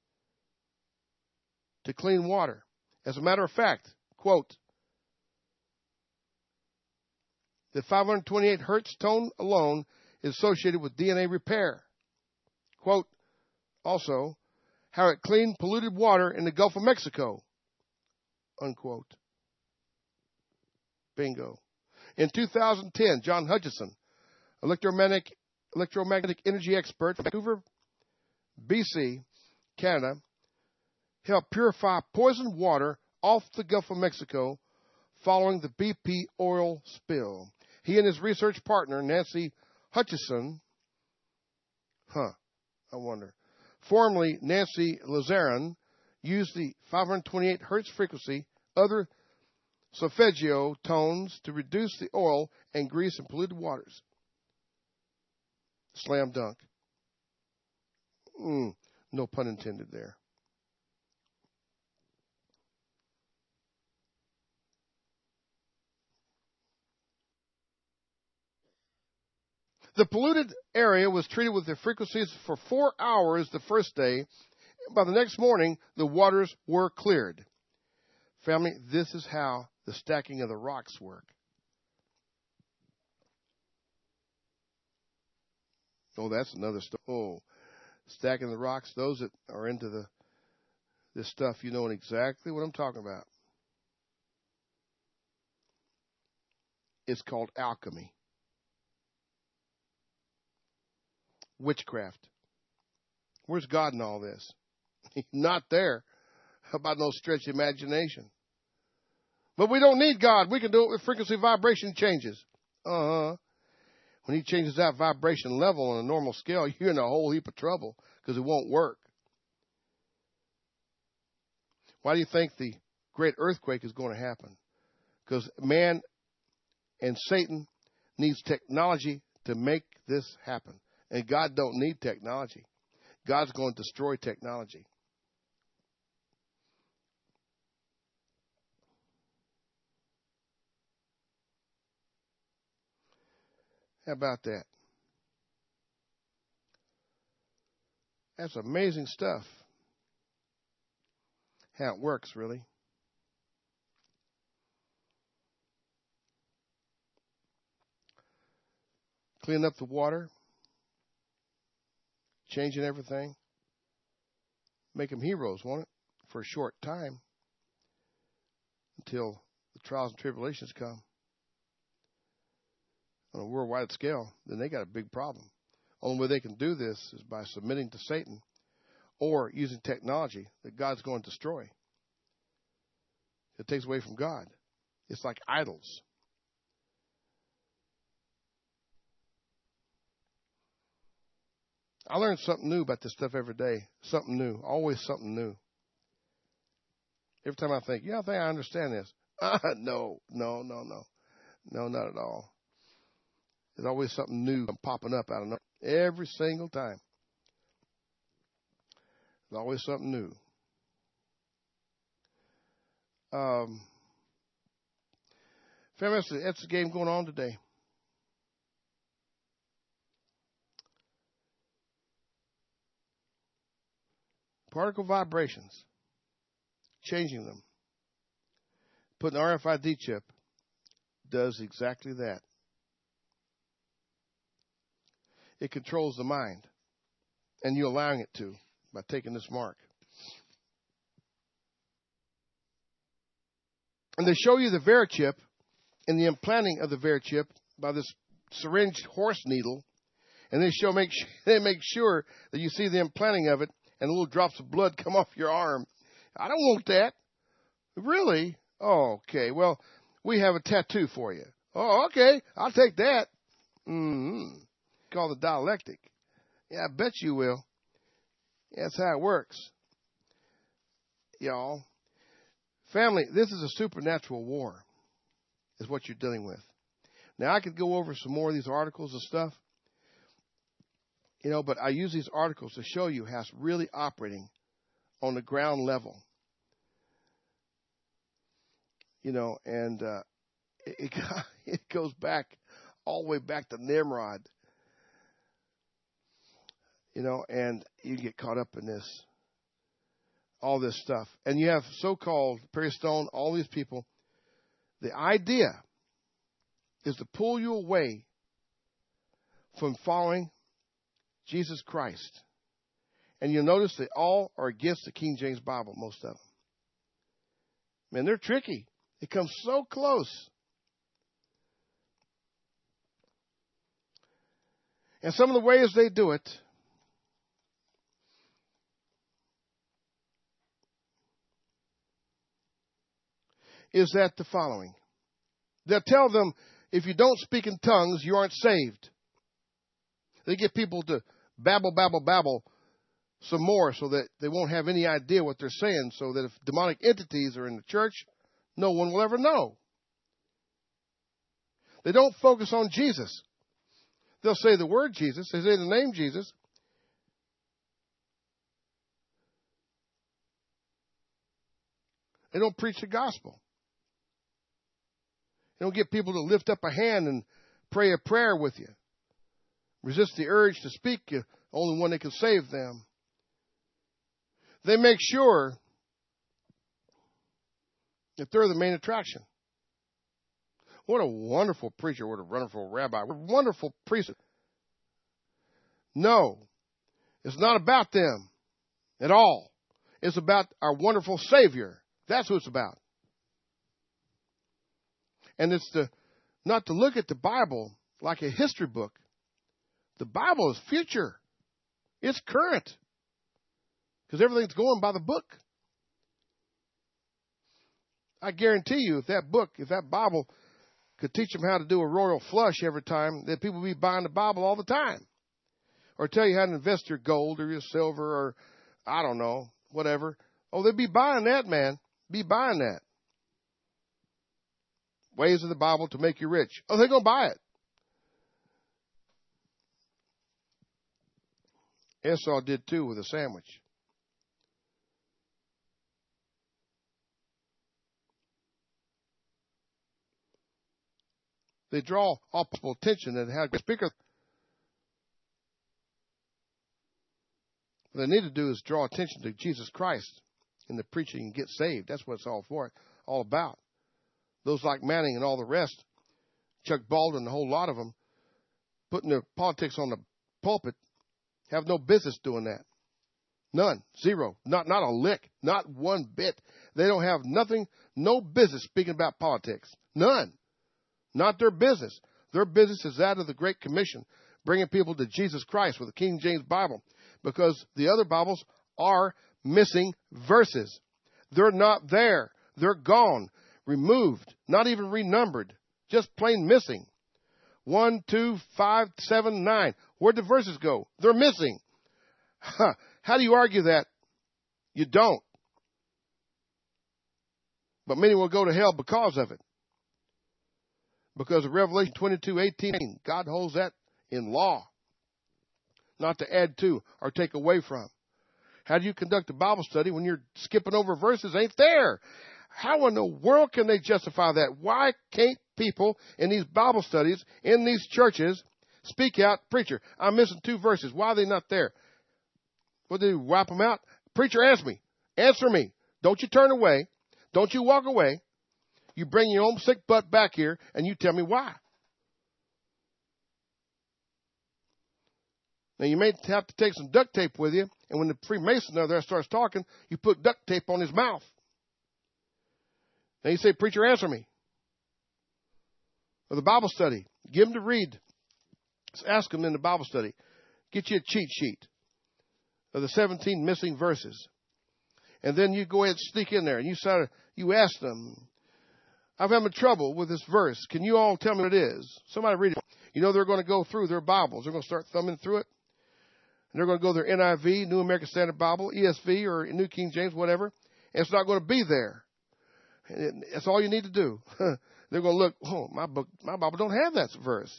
to clean water. As a matter of fact, quote, the 528 hertz tone alone is associated with DNA repair. Quote, also, how it cleaned polluted water in the Gulf of Mexico. Unquote. Bingo. In 2010, John Hutchison, electromagnetic energy expert from Vancouver, BC, Canada, helped purify poisoned water off the Gulf of Mexico following the BP oil spill. He and his research partner, Nancy Hutchison, formerly Nancy Lazarin, used the 528 hertz frequency, other solfeggio tones to reduce the oil and grease in polluted waters. Slam dunk. No pun intended there. The polluted area was treated with the frequencies for 4 hours the first day. By the next morning, the waters were cleared. Family, this is how the stacking of the rocks work. Oh, that's another story. Oh, stacking the rocks. Those that are into this stuff, you know exactly what I'm talking about. It's called alchemy. Witchcraft. Where's God in all this? He's not there. about no stretched imagination. But we don't need God. We can do it with frequency vibration changes. When he changes that vibration level on a normal scale, you're in a whole heap of trouble because it won't work. Why do you think the great earthquake is going to happen? Because man and Satan needs technology to make this happen. And God don't need technology. God's going to destroy technology. How about that? That's amazing stuff. How it works, really. Cleaning up the water, changing everything. Make them heroes, won't it? For a short time. Until the trials and tribulations come. On a worldwide scale, then they got a big problem. Only way they can do this is by submitting to Satan or using technology that God's going to destroy. It takes away from God. It's like idols. I learn something new about this stuff every day. Something new. Always something new. Every time I think, I think I understand this. No, not at all. There's always something new popping up out of nowhere. Every single time. There's always something new. Family, that's the game going on today. Particle vibrations. Changing them. Putting an RFID chip does exactly that. It controls the mind. And you're allowing it to by taking this mark. And they show you the Verichip and the implanting of the Verichip by this syringe horse needle. And they make sure that you see the implanting of it and little drops of blood come off your arm. I don't want that. Really? Oh, okay. Well, we have a tattoo for you. Oh, okay. I'll take that. Called the dialectic. Yeah, I bet you will. Yeah, that's how it works. Y'all. Family, this is a supernatural war, is what you're dealing with. Now, I could go over some more of these articles and stuff, but I use these articles to show you how it's really operating on the ground level. And it goes back, all the way back to Nimrod. And you get caught up in this, all this stuff. And you have so-called Perry Stone, all these people. The idea is to pull you away from following Jesus Christ. And you'll notice they all are against the King James Bible, most of them. Man, they're tricky. It comes so close. And some of the ways they do it is that the following. They'll tell them, if you don't speak in tongues, you aren't saved. They get people to babble some more so that they won't have any idea what they're saying, so that if demonic entities are in the church, no one will ever know. They don't focus on Jesus. They'll say the word Jesus. They say the name Jesus. They don't preach the gospel. They don't get people to lift up a hand and pray a prayer with you. Resist the urge to speak, only one that can save them. They make sure that they're the main attraction. What a wonderful preacher, what a wonderful rabbi, what a wonderful priest. No, it's not about them at all. It's about our wonderful Savior. That's what it's about. And it's not to look at the Bible like a history book. The Bible is future. It's current. Because everything's going by the book. I guarantee you, if that Bible could teach them how to do a royal flush every time, then people would be buying the Bible all the time. Or tell you how to invest your gold or your silver or, I don't know, whatever. Oh, they'd be buying that, man. Be buying that. Ways of the Bible to make you rich. Oh, they're going to buy it. Esau did too with a sandwich. They draw all possible attention and have a speaker. What they need to do is draw attention to Jesus Christ in the preaching and get saved. That's what it's all for, all about. Those like Manning and all the rest, Chuck Baldwin, a whole lot of them, putting their politics on the pulpit, have no business doing that. None. Zero. Not a lick. Not one bit. They don't have nothing, no business speaking about politics. None. Not their business. Their business is that of the Great Commission, bringing people to Jesus Christ with the King James Bible, because the other Bibles are missing verses. They're not there. They're gone, removed, not even renumbered, just plain missing. 1, 2, 5, 7, 9. Where'd the verses go? They're missing. How do you argue that? You don't. But many will go to hell because of it. Because of Revelation 22:18, God holds that in law, not to add to or take away from. How do you conduct a Bible study when you're skipping over verses ain't there? How in the world can they justify that? Why can't people in these Bible studies, in these churches, speak out, preacher, I'm missing 2 verses. Why are they not there? What do they wipe them out? Preacher, answer me. Answer me. Don't you turn away. Don't you walk away. You bring your own sick butt back here and you tell me why. Now, you may have to take some duct tape with you, and when the Freemason there starts talking, you put duct tape on his mouth. Now you say, preacher, answer me. Or the Bible study. Give him to read. Just ask him in the Bible study. Get you a cheat sheet of the 17 missing verses. And then you go ahead and sneak in there, and you ask them, I'm having trouble with this verse. Can you all tell me what it is? Somebody read it. You know they're going to go through their Bibles. They're going to start thumbing through it. And they're going to go to their NIV, New American Standard Bible, ESV, or New King James, whatever. And it's not going to be there. That's all you need to do. They're going to look, oh, my Bible don't have that verse.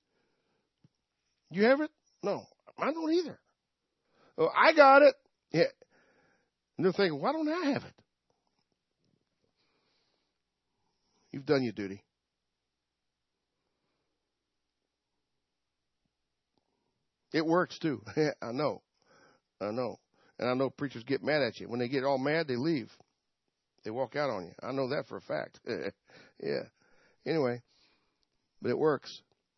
You have it? No, I don't either. Oh, I got it. Yeah. And they're thinking, why don't I have it? You've done your duty. It works too. I know. And I know preachers get mad at you. When they get all mad, they leave. They walk out on you. I know that for a fact. Yeah. Anyway, but it works.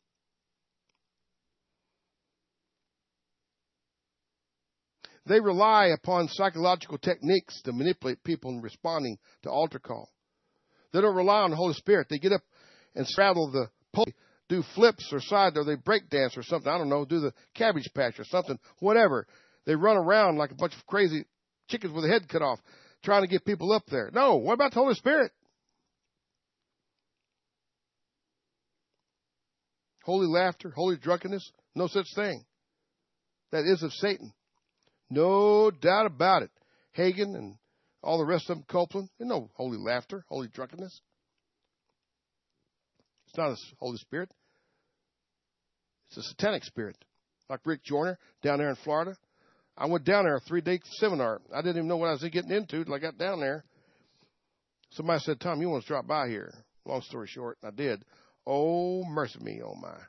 They rely upon psychological techniques to manipulate people in responding to altar call. They don't rely on the Holy Spirit. They get up and straddle the pole, do flips or or they break dance or something. I don't know, do the Cabbage Patch or something, whatever. They run around like a bunch of crazy chickens with a head cut off, trying to get people up there. No, what about the Holy Spirit? Holy laughter, holy drunkenness, no such thing. That is of Satan. No doubt about it. Hagen and all the rest of them, Copeland, there's no holy laughter, holy drunkenness. It's not a Holy Spirit. It's a satanic spirit. Like Rick Joyner down there in Florida. I went down there a 3-day seminar. I didn't even know what I was getting into until I got down there. Somebody said, Tom, you want to drop by here? Long story short, I did. Oh, mercy me, oh my.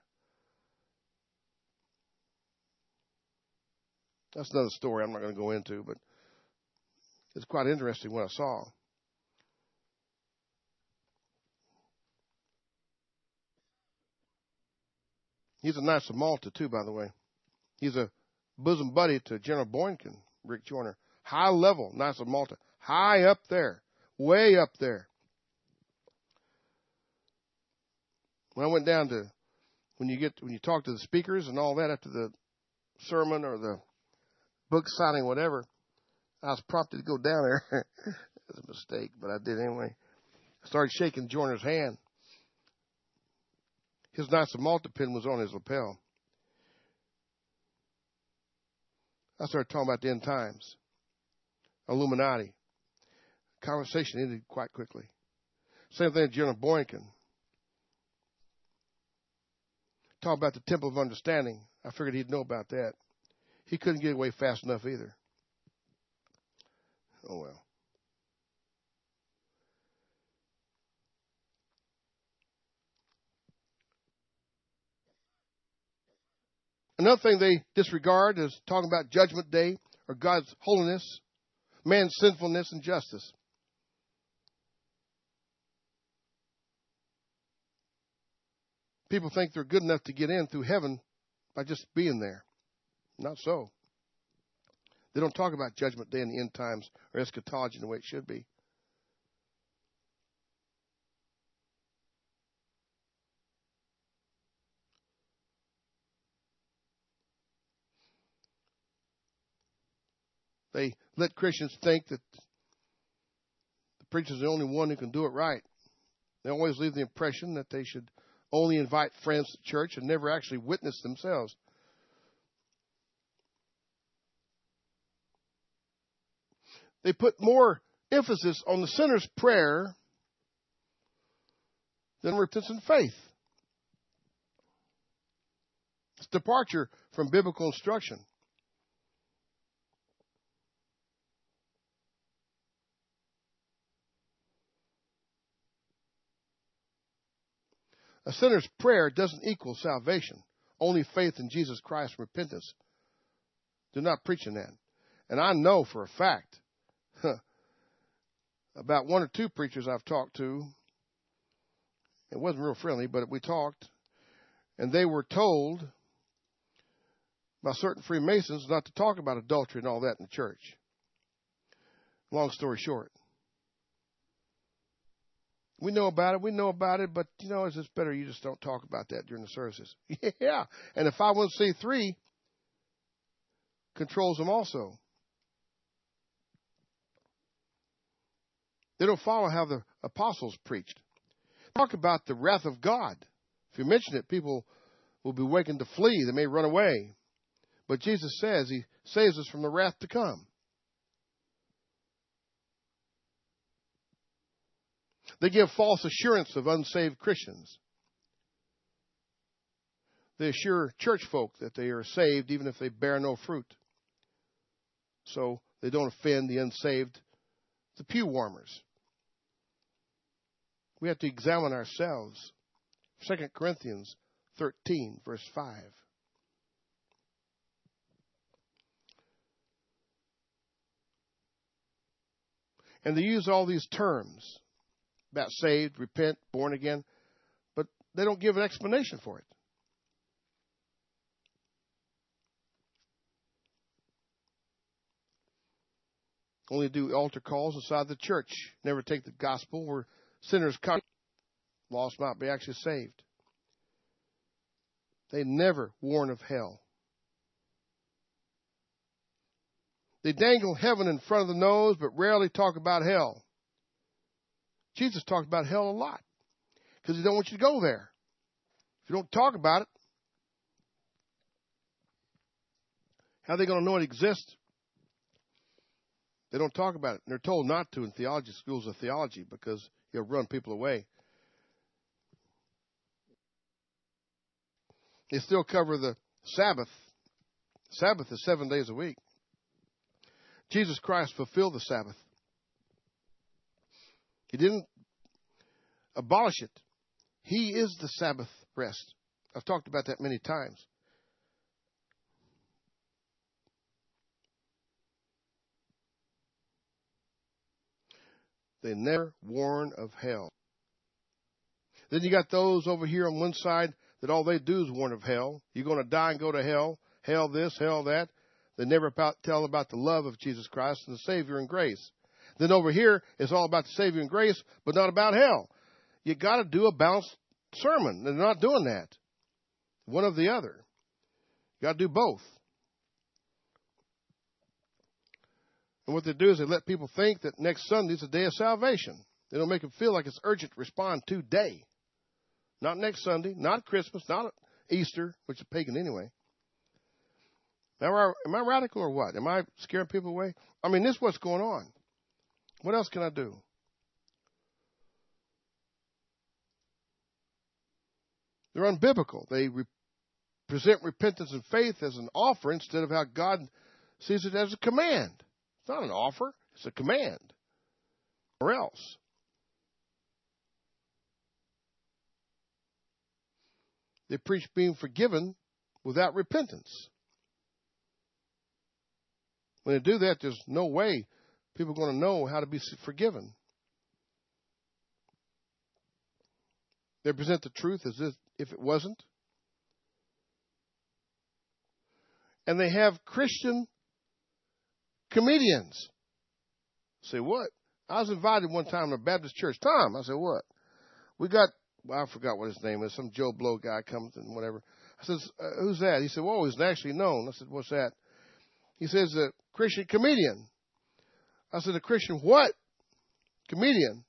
That's another story I'm not going to go into, but it's quite interesting what I saw. He's a nice Malta, too, by the way. He's a bosom buddy to General Boykin, Rick Joyner. High level, nice Malta. High up there. Way up there. When I went down to, when you talk to the speakers and all that after the sermon or the book signing, whatever, I was prompted to go down there. It's a mistake, but I did anyway. Started shaking Joyner's hand. His Knights of Malta pin was on his lapel. I started talking about the end times, Illuminati. Conversation ended quite quickly. Same thing with General Boykin. Talk about the Temple of Understanding. I figured he'd know about that. He couldn't get away fast enough either. Oh, well. Another thing they disregard is talking about Judgment Day or God's holiness, man's sinfulness, and justice. People think they're good enough to get in through heaven by just being there. Not so. They don't talk about Judgment Day in the end times or eschatology in the way it should be. They let Christians think that the preacher's the only one who can do it right. They always leave the impression that they should only invite friends to church and never actually witness themselves. They put more emphasis on the sinner's prayer than repentance and faith. It's departure from biblical instruction. A sinner's prayer doesn't equal salvation. Only faith in Jesus Christ and repentance. They're not preaching that. And I know for a fact, about one or two preachers I've talked to, it wasn't real friendly, but we talked, and they were told by certain Freemasons not to talk about adultery and all that in the church. Long story short. We know about it, but, it's just better you just don't talk about that during the services. Yeah, and if 501c3 controls them also. They don't follow how the apostles preached. Talk about the wrath of God. If you mention it, people will be wakened to flee. They may run away. But Jesus says he saves us from the wrath to come. They give false assurance of unsaved Christians. They assure church folk that they are saved even if they bear no fruit. So they don't offend the unsaved, the pew warmers. We have to examine ourselves. 2 Corinthians 13, verse 5. And they use all these terms about saved, repent, born again, but they don't give an explanation for it. Only do altar calls inside the church. Never take the gospel where sinners come. Lost might be actually saved. They never warn of hell. They dangle heaven in front of the nose, but rarely talk about hell. Jesus talked about hell a lot because he don't want you to go there. If you don't talk about it, how are they going to know it exists? They don't talk about it. And they're told not to in theology schools of theology because you'll run people away. They still cover the Sabbath. Sabbath is 7 days a week. Jesus Christ fulfilled the Sabbath. He didn't abolish it. He is the Sabbath rest. I've talked about that many times. They never warn of hell. Then you got those over here on one side that all they do is warn of hell. You're going to die and go to hell. Hell this, hell that. They never tell about the love of Jesus Christ and the Savior and grace. Then over here, it's all about the Savior and grace, but not about hell. You got to do a balanced sermon. They're not doing that. One or the other. You got to do both. And what they do is they let people think that next Sunday is the day of salvation. They don't make them feel like it's urgent to respond today. Not next Sunday, not Christmas, not Easter, which is pagan anyway. Am I radical or what? Am I scaring people away? I mean, this is what's going on. What else can I do? They're unbiblical. They present repentance and faith as an offer instead of how God sees it as a command. It's not an offer, it's a command. Or else. They preach being forgiven without repentance. When they do that, there's no way people are going to know how to be forgiven. They present the truth as if it wasn't. And they have Christian comedians. Say, what? I was invited one time to a Baptist church. Tom, I said, what? We got, well, I forgot what his name is. Some Joe Blow guy comes and whatever. I said, who's that? He said, well, he's nationally known. I said, what's that? He says, a Christian comedian. I said, a Christian what? Comedian.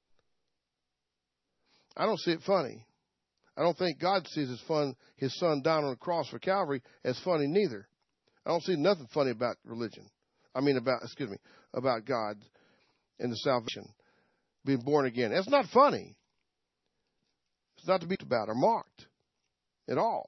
I don't see it funny. I don't think God sees his son down on the cross for Calvary as funny neither. I don't see nothing funny about religion. About God and the salvation, being born again. That's not funny. It's not to be about or mocked at all.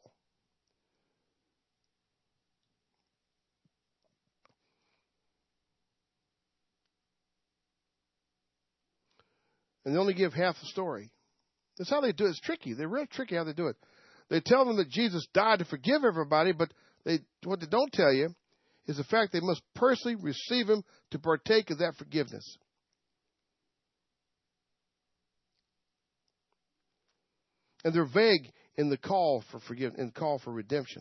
And they only give half the story. That's how they do it. It's tricky. They're real tricky how they do it. They tell them that Jesus died to forgive everybody, but what they don't tell you is the fact they must personally receive him to partake of that forgiveness. And they're vague in the call for forgiveness and call for redemption.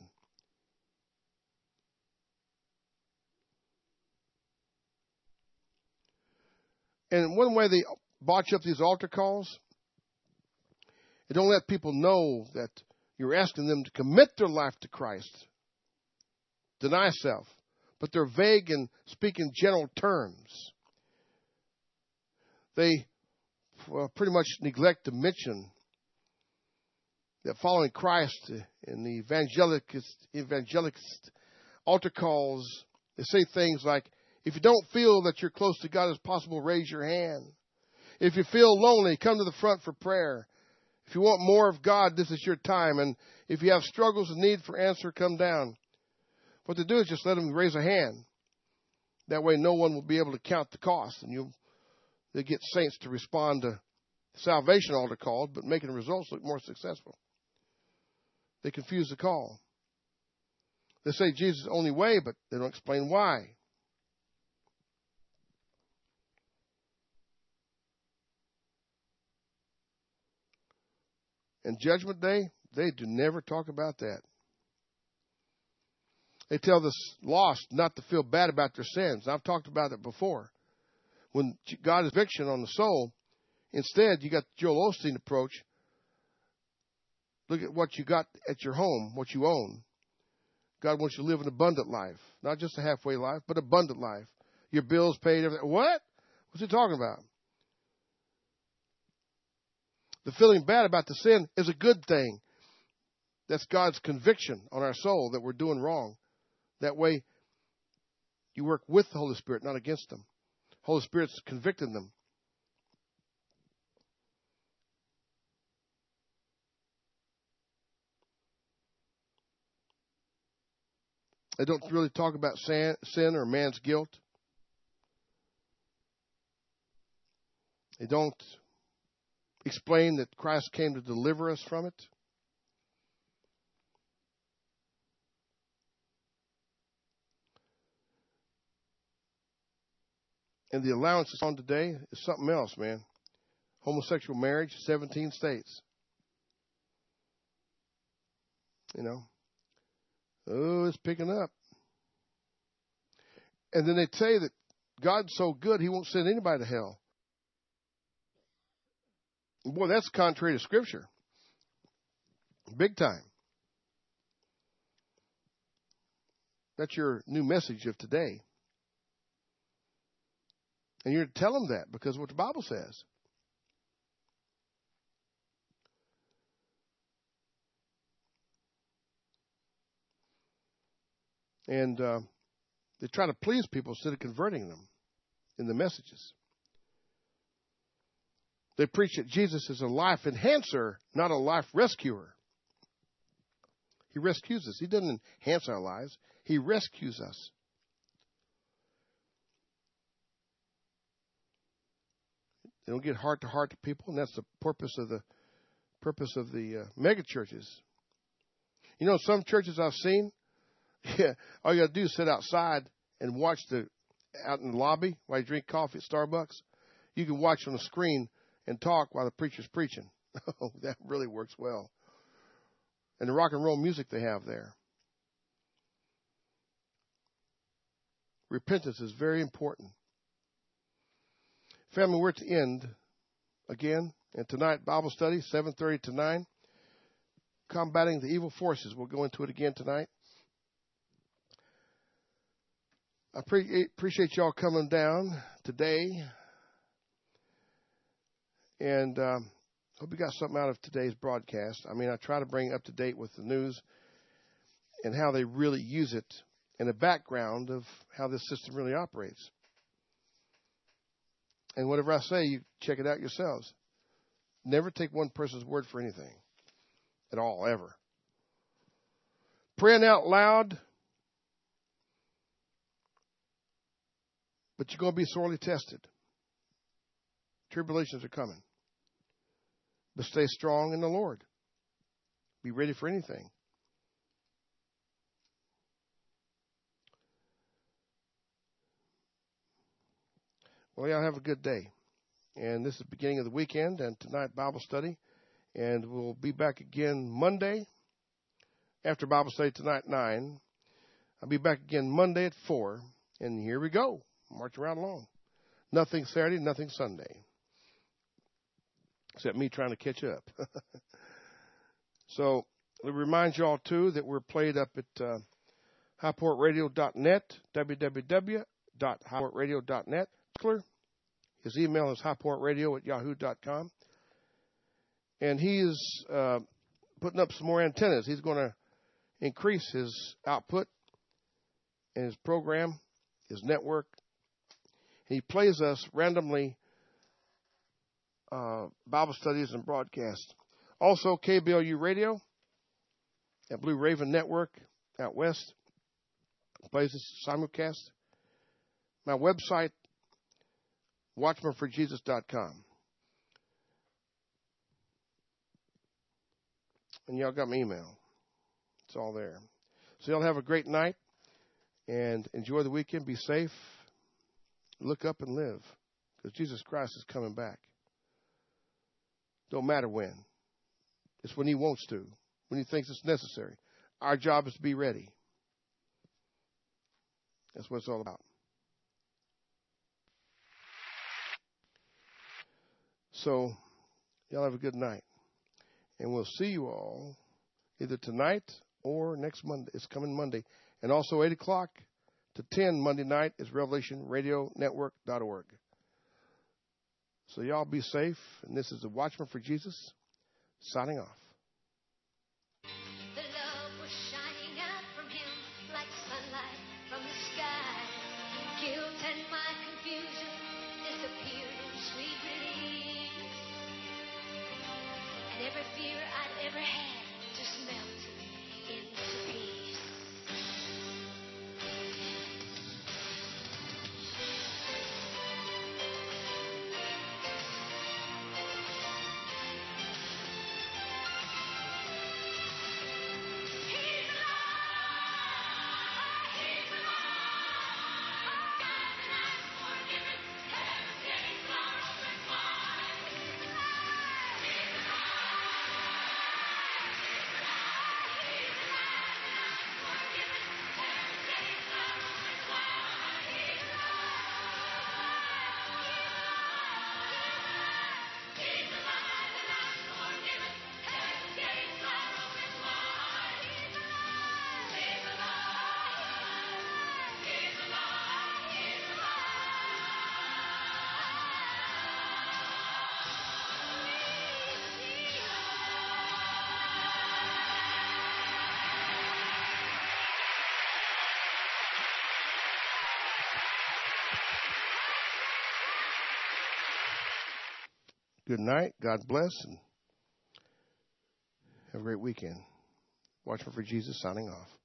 And one way they botch up these altar calls, they don't let people know that you're asking them to commit their life to Christ. Deny self. But they're vague and speak in general terms. They pretty much neglect to mention that following Christ in the evangelicist altar calls, they say things like, if you don't feel that you're close to God as possible, raise your hand. If you feel lonely, come to the front for prayer. If you want more of God, this is your time. And if you have struggles and need for answer, come down. What they do is just let them raise a hand. That way no one will be able to count the cost. And they get saints to respond to salvation altar calls, but making the results look more successful. They confuse the call. They say Jesus is the only way, but they don't explain why. And Judgment Day, they do never talk about that. They tell the lost not to feel bad about their sins. I've talked about it before. When God is conviction on the soul, instead you got the Joel Osteen approach. Look at what you got at your home, what you own. God wants you to live an abundant life. Not just a halfway life, but abundant life. Your bills paid, everything. What? What's he talking about? The feeling bad about the sin is a good thing. That's God's conviction on our soul that we're doing wrong. That way, you work with the Holy Spirit, not against them. Holy Spirit's convicting them. They don't really talk about sin or man's guilt. They don't explain that Christ came to deliver us from it. And the allowances on today is something else, man. Homosexual marriage, 17 states. You know. Oh, it's picking up. And then they say that God's so good, he won't send anybody to hell. Boy, that's contrary to Scripture. Big time. That's your new message of today. And you're to tell them that because of what the Bible says. And they try to please people instead of converting them in the messages. They preach that Jesus is a life enhancer, not a life rescuer. He rescues us. He doesn't enhance our lives. He rescues us. They don't get heart to heart to people, and that's the purpose of the mega churches. You know, some churches I've seen, all you got to do is sit outside and watch out in the lobby while you drink coffee at Starbucks. You can watch on the screen and talk while the preacher's preaching. Oh, that really works well. And the rock and roll music they have there. Repentance is very important. Family, we're at the end again. And tonight, Bible study, 7:30 to 9. Combating the evil forces. We'll go into it again tonight. I appreciate y'all coming down today. And hope you got something out of today's broadcast. I mean, I try to bring up to date with the news and how they really use it and the background of how this system really operates. And whatever I say, you check it out yourselves. Never take one person's word for anything at all, ever. Praying out loud, but you're going to be sorely tested. Tribulations are coming. But stay strong in the Lord. Be ready for anything. Well, y'all have a good day. And this is the beginning of the weekend and tonight Bible study. And we'll be back again Monday after Bible study tonight at 9. I'll be back again Monday at 4. And here we go. March around along. Nothing Saturday, nothing Sunday. Except me trying to catch up. So, we remind you all, too, that we're played up at highportradio.net, www.highportradio.net. His email is highportradio@yahoo.com. And he is putting up some more antennas. He's going to increase his output and his program, his network. He plays us randomly Bible studies and broadcasts. Also, KBLU Radio at Blue Raven Network out west plays us simulcast. My website, watchmanforjesus.com. And y'all got my email. It's all there. So y'all have a great night and enjoy the weekend. Be safe. Look up and live, because Jesus Christ is coming back. Don't matter when. It's when he wants to, when he thinks it's necessary. Our job is to be ready. That's what it's all about. So, y'all have a good night. And we'll see you all either tonight or next Monday. It's coming Monday. And also 8 o'clock to 10 Monday night is RevelationRadioNetwork.org. So y'all be safe. And this is the Watchman for Jesus signing off. The love was shining out from him like sunlight from the sky. Guilt and my confusion disappeared in sweet release. And every fear I'd ever had just melted into peace. Good night. God bless, and have a great weekend. Watchman for Jesus signing off.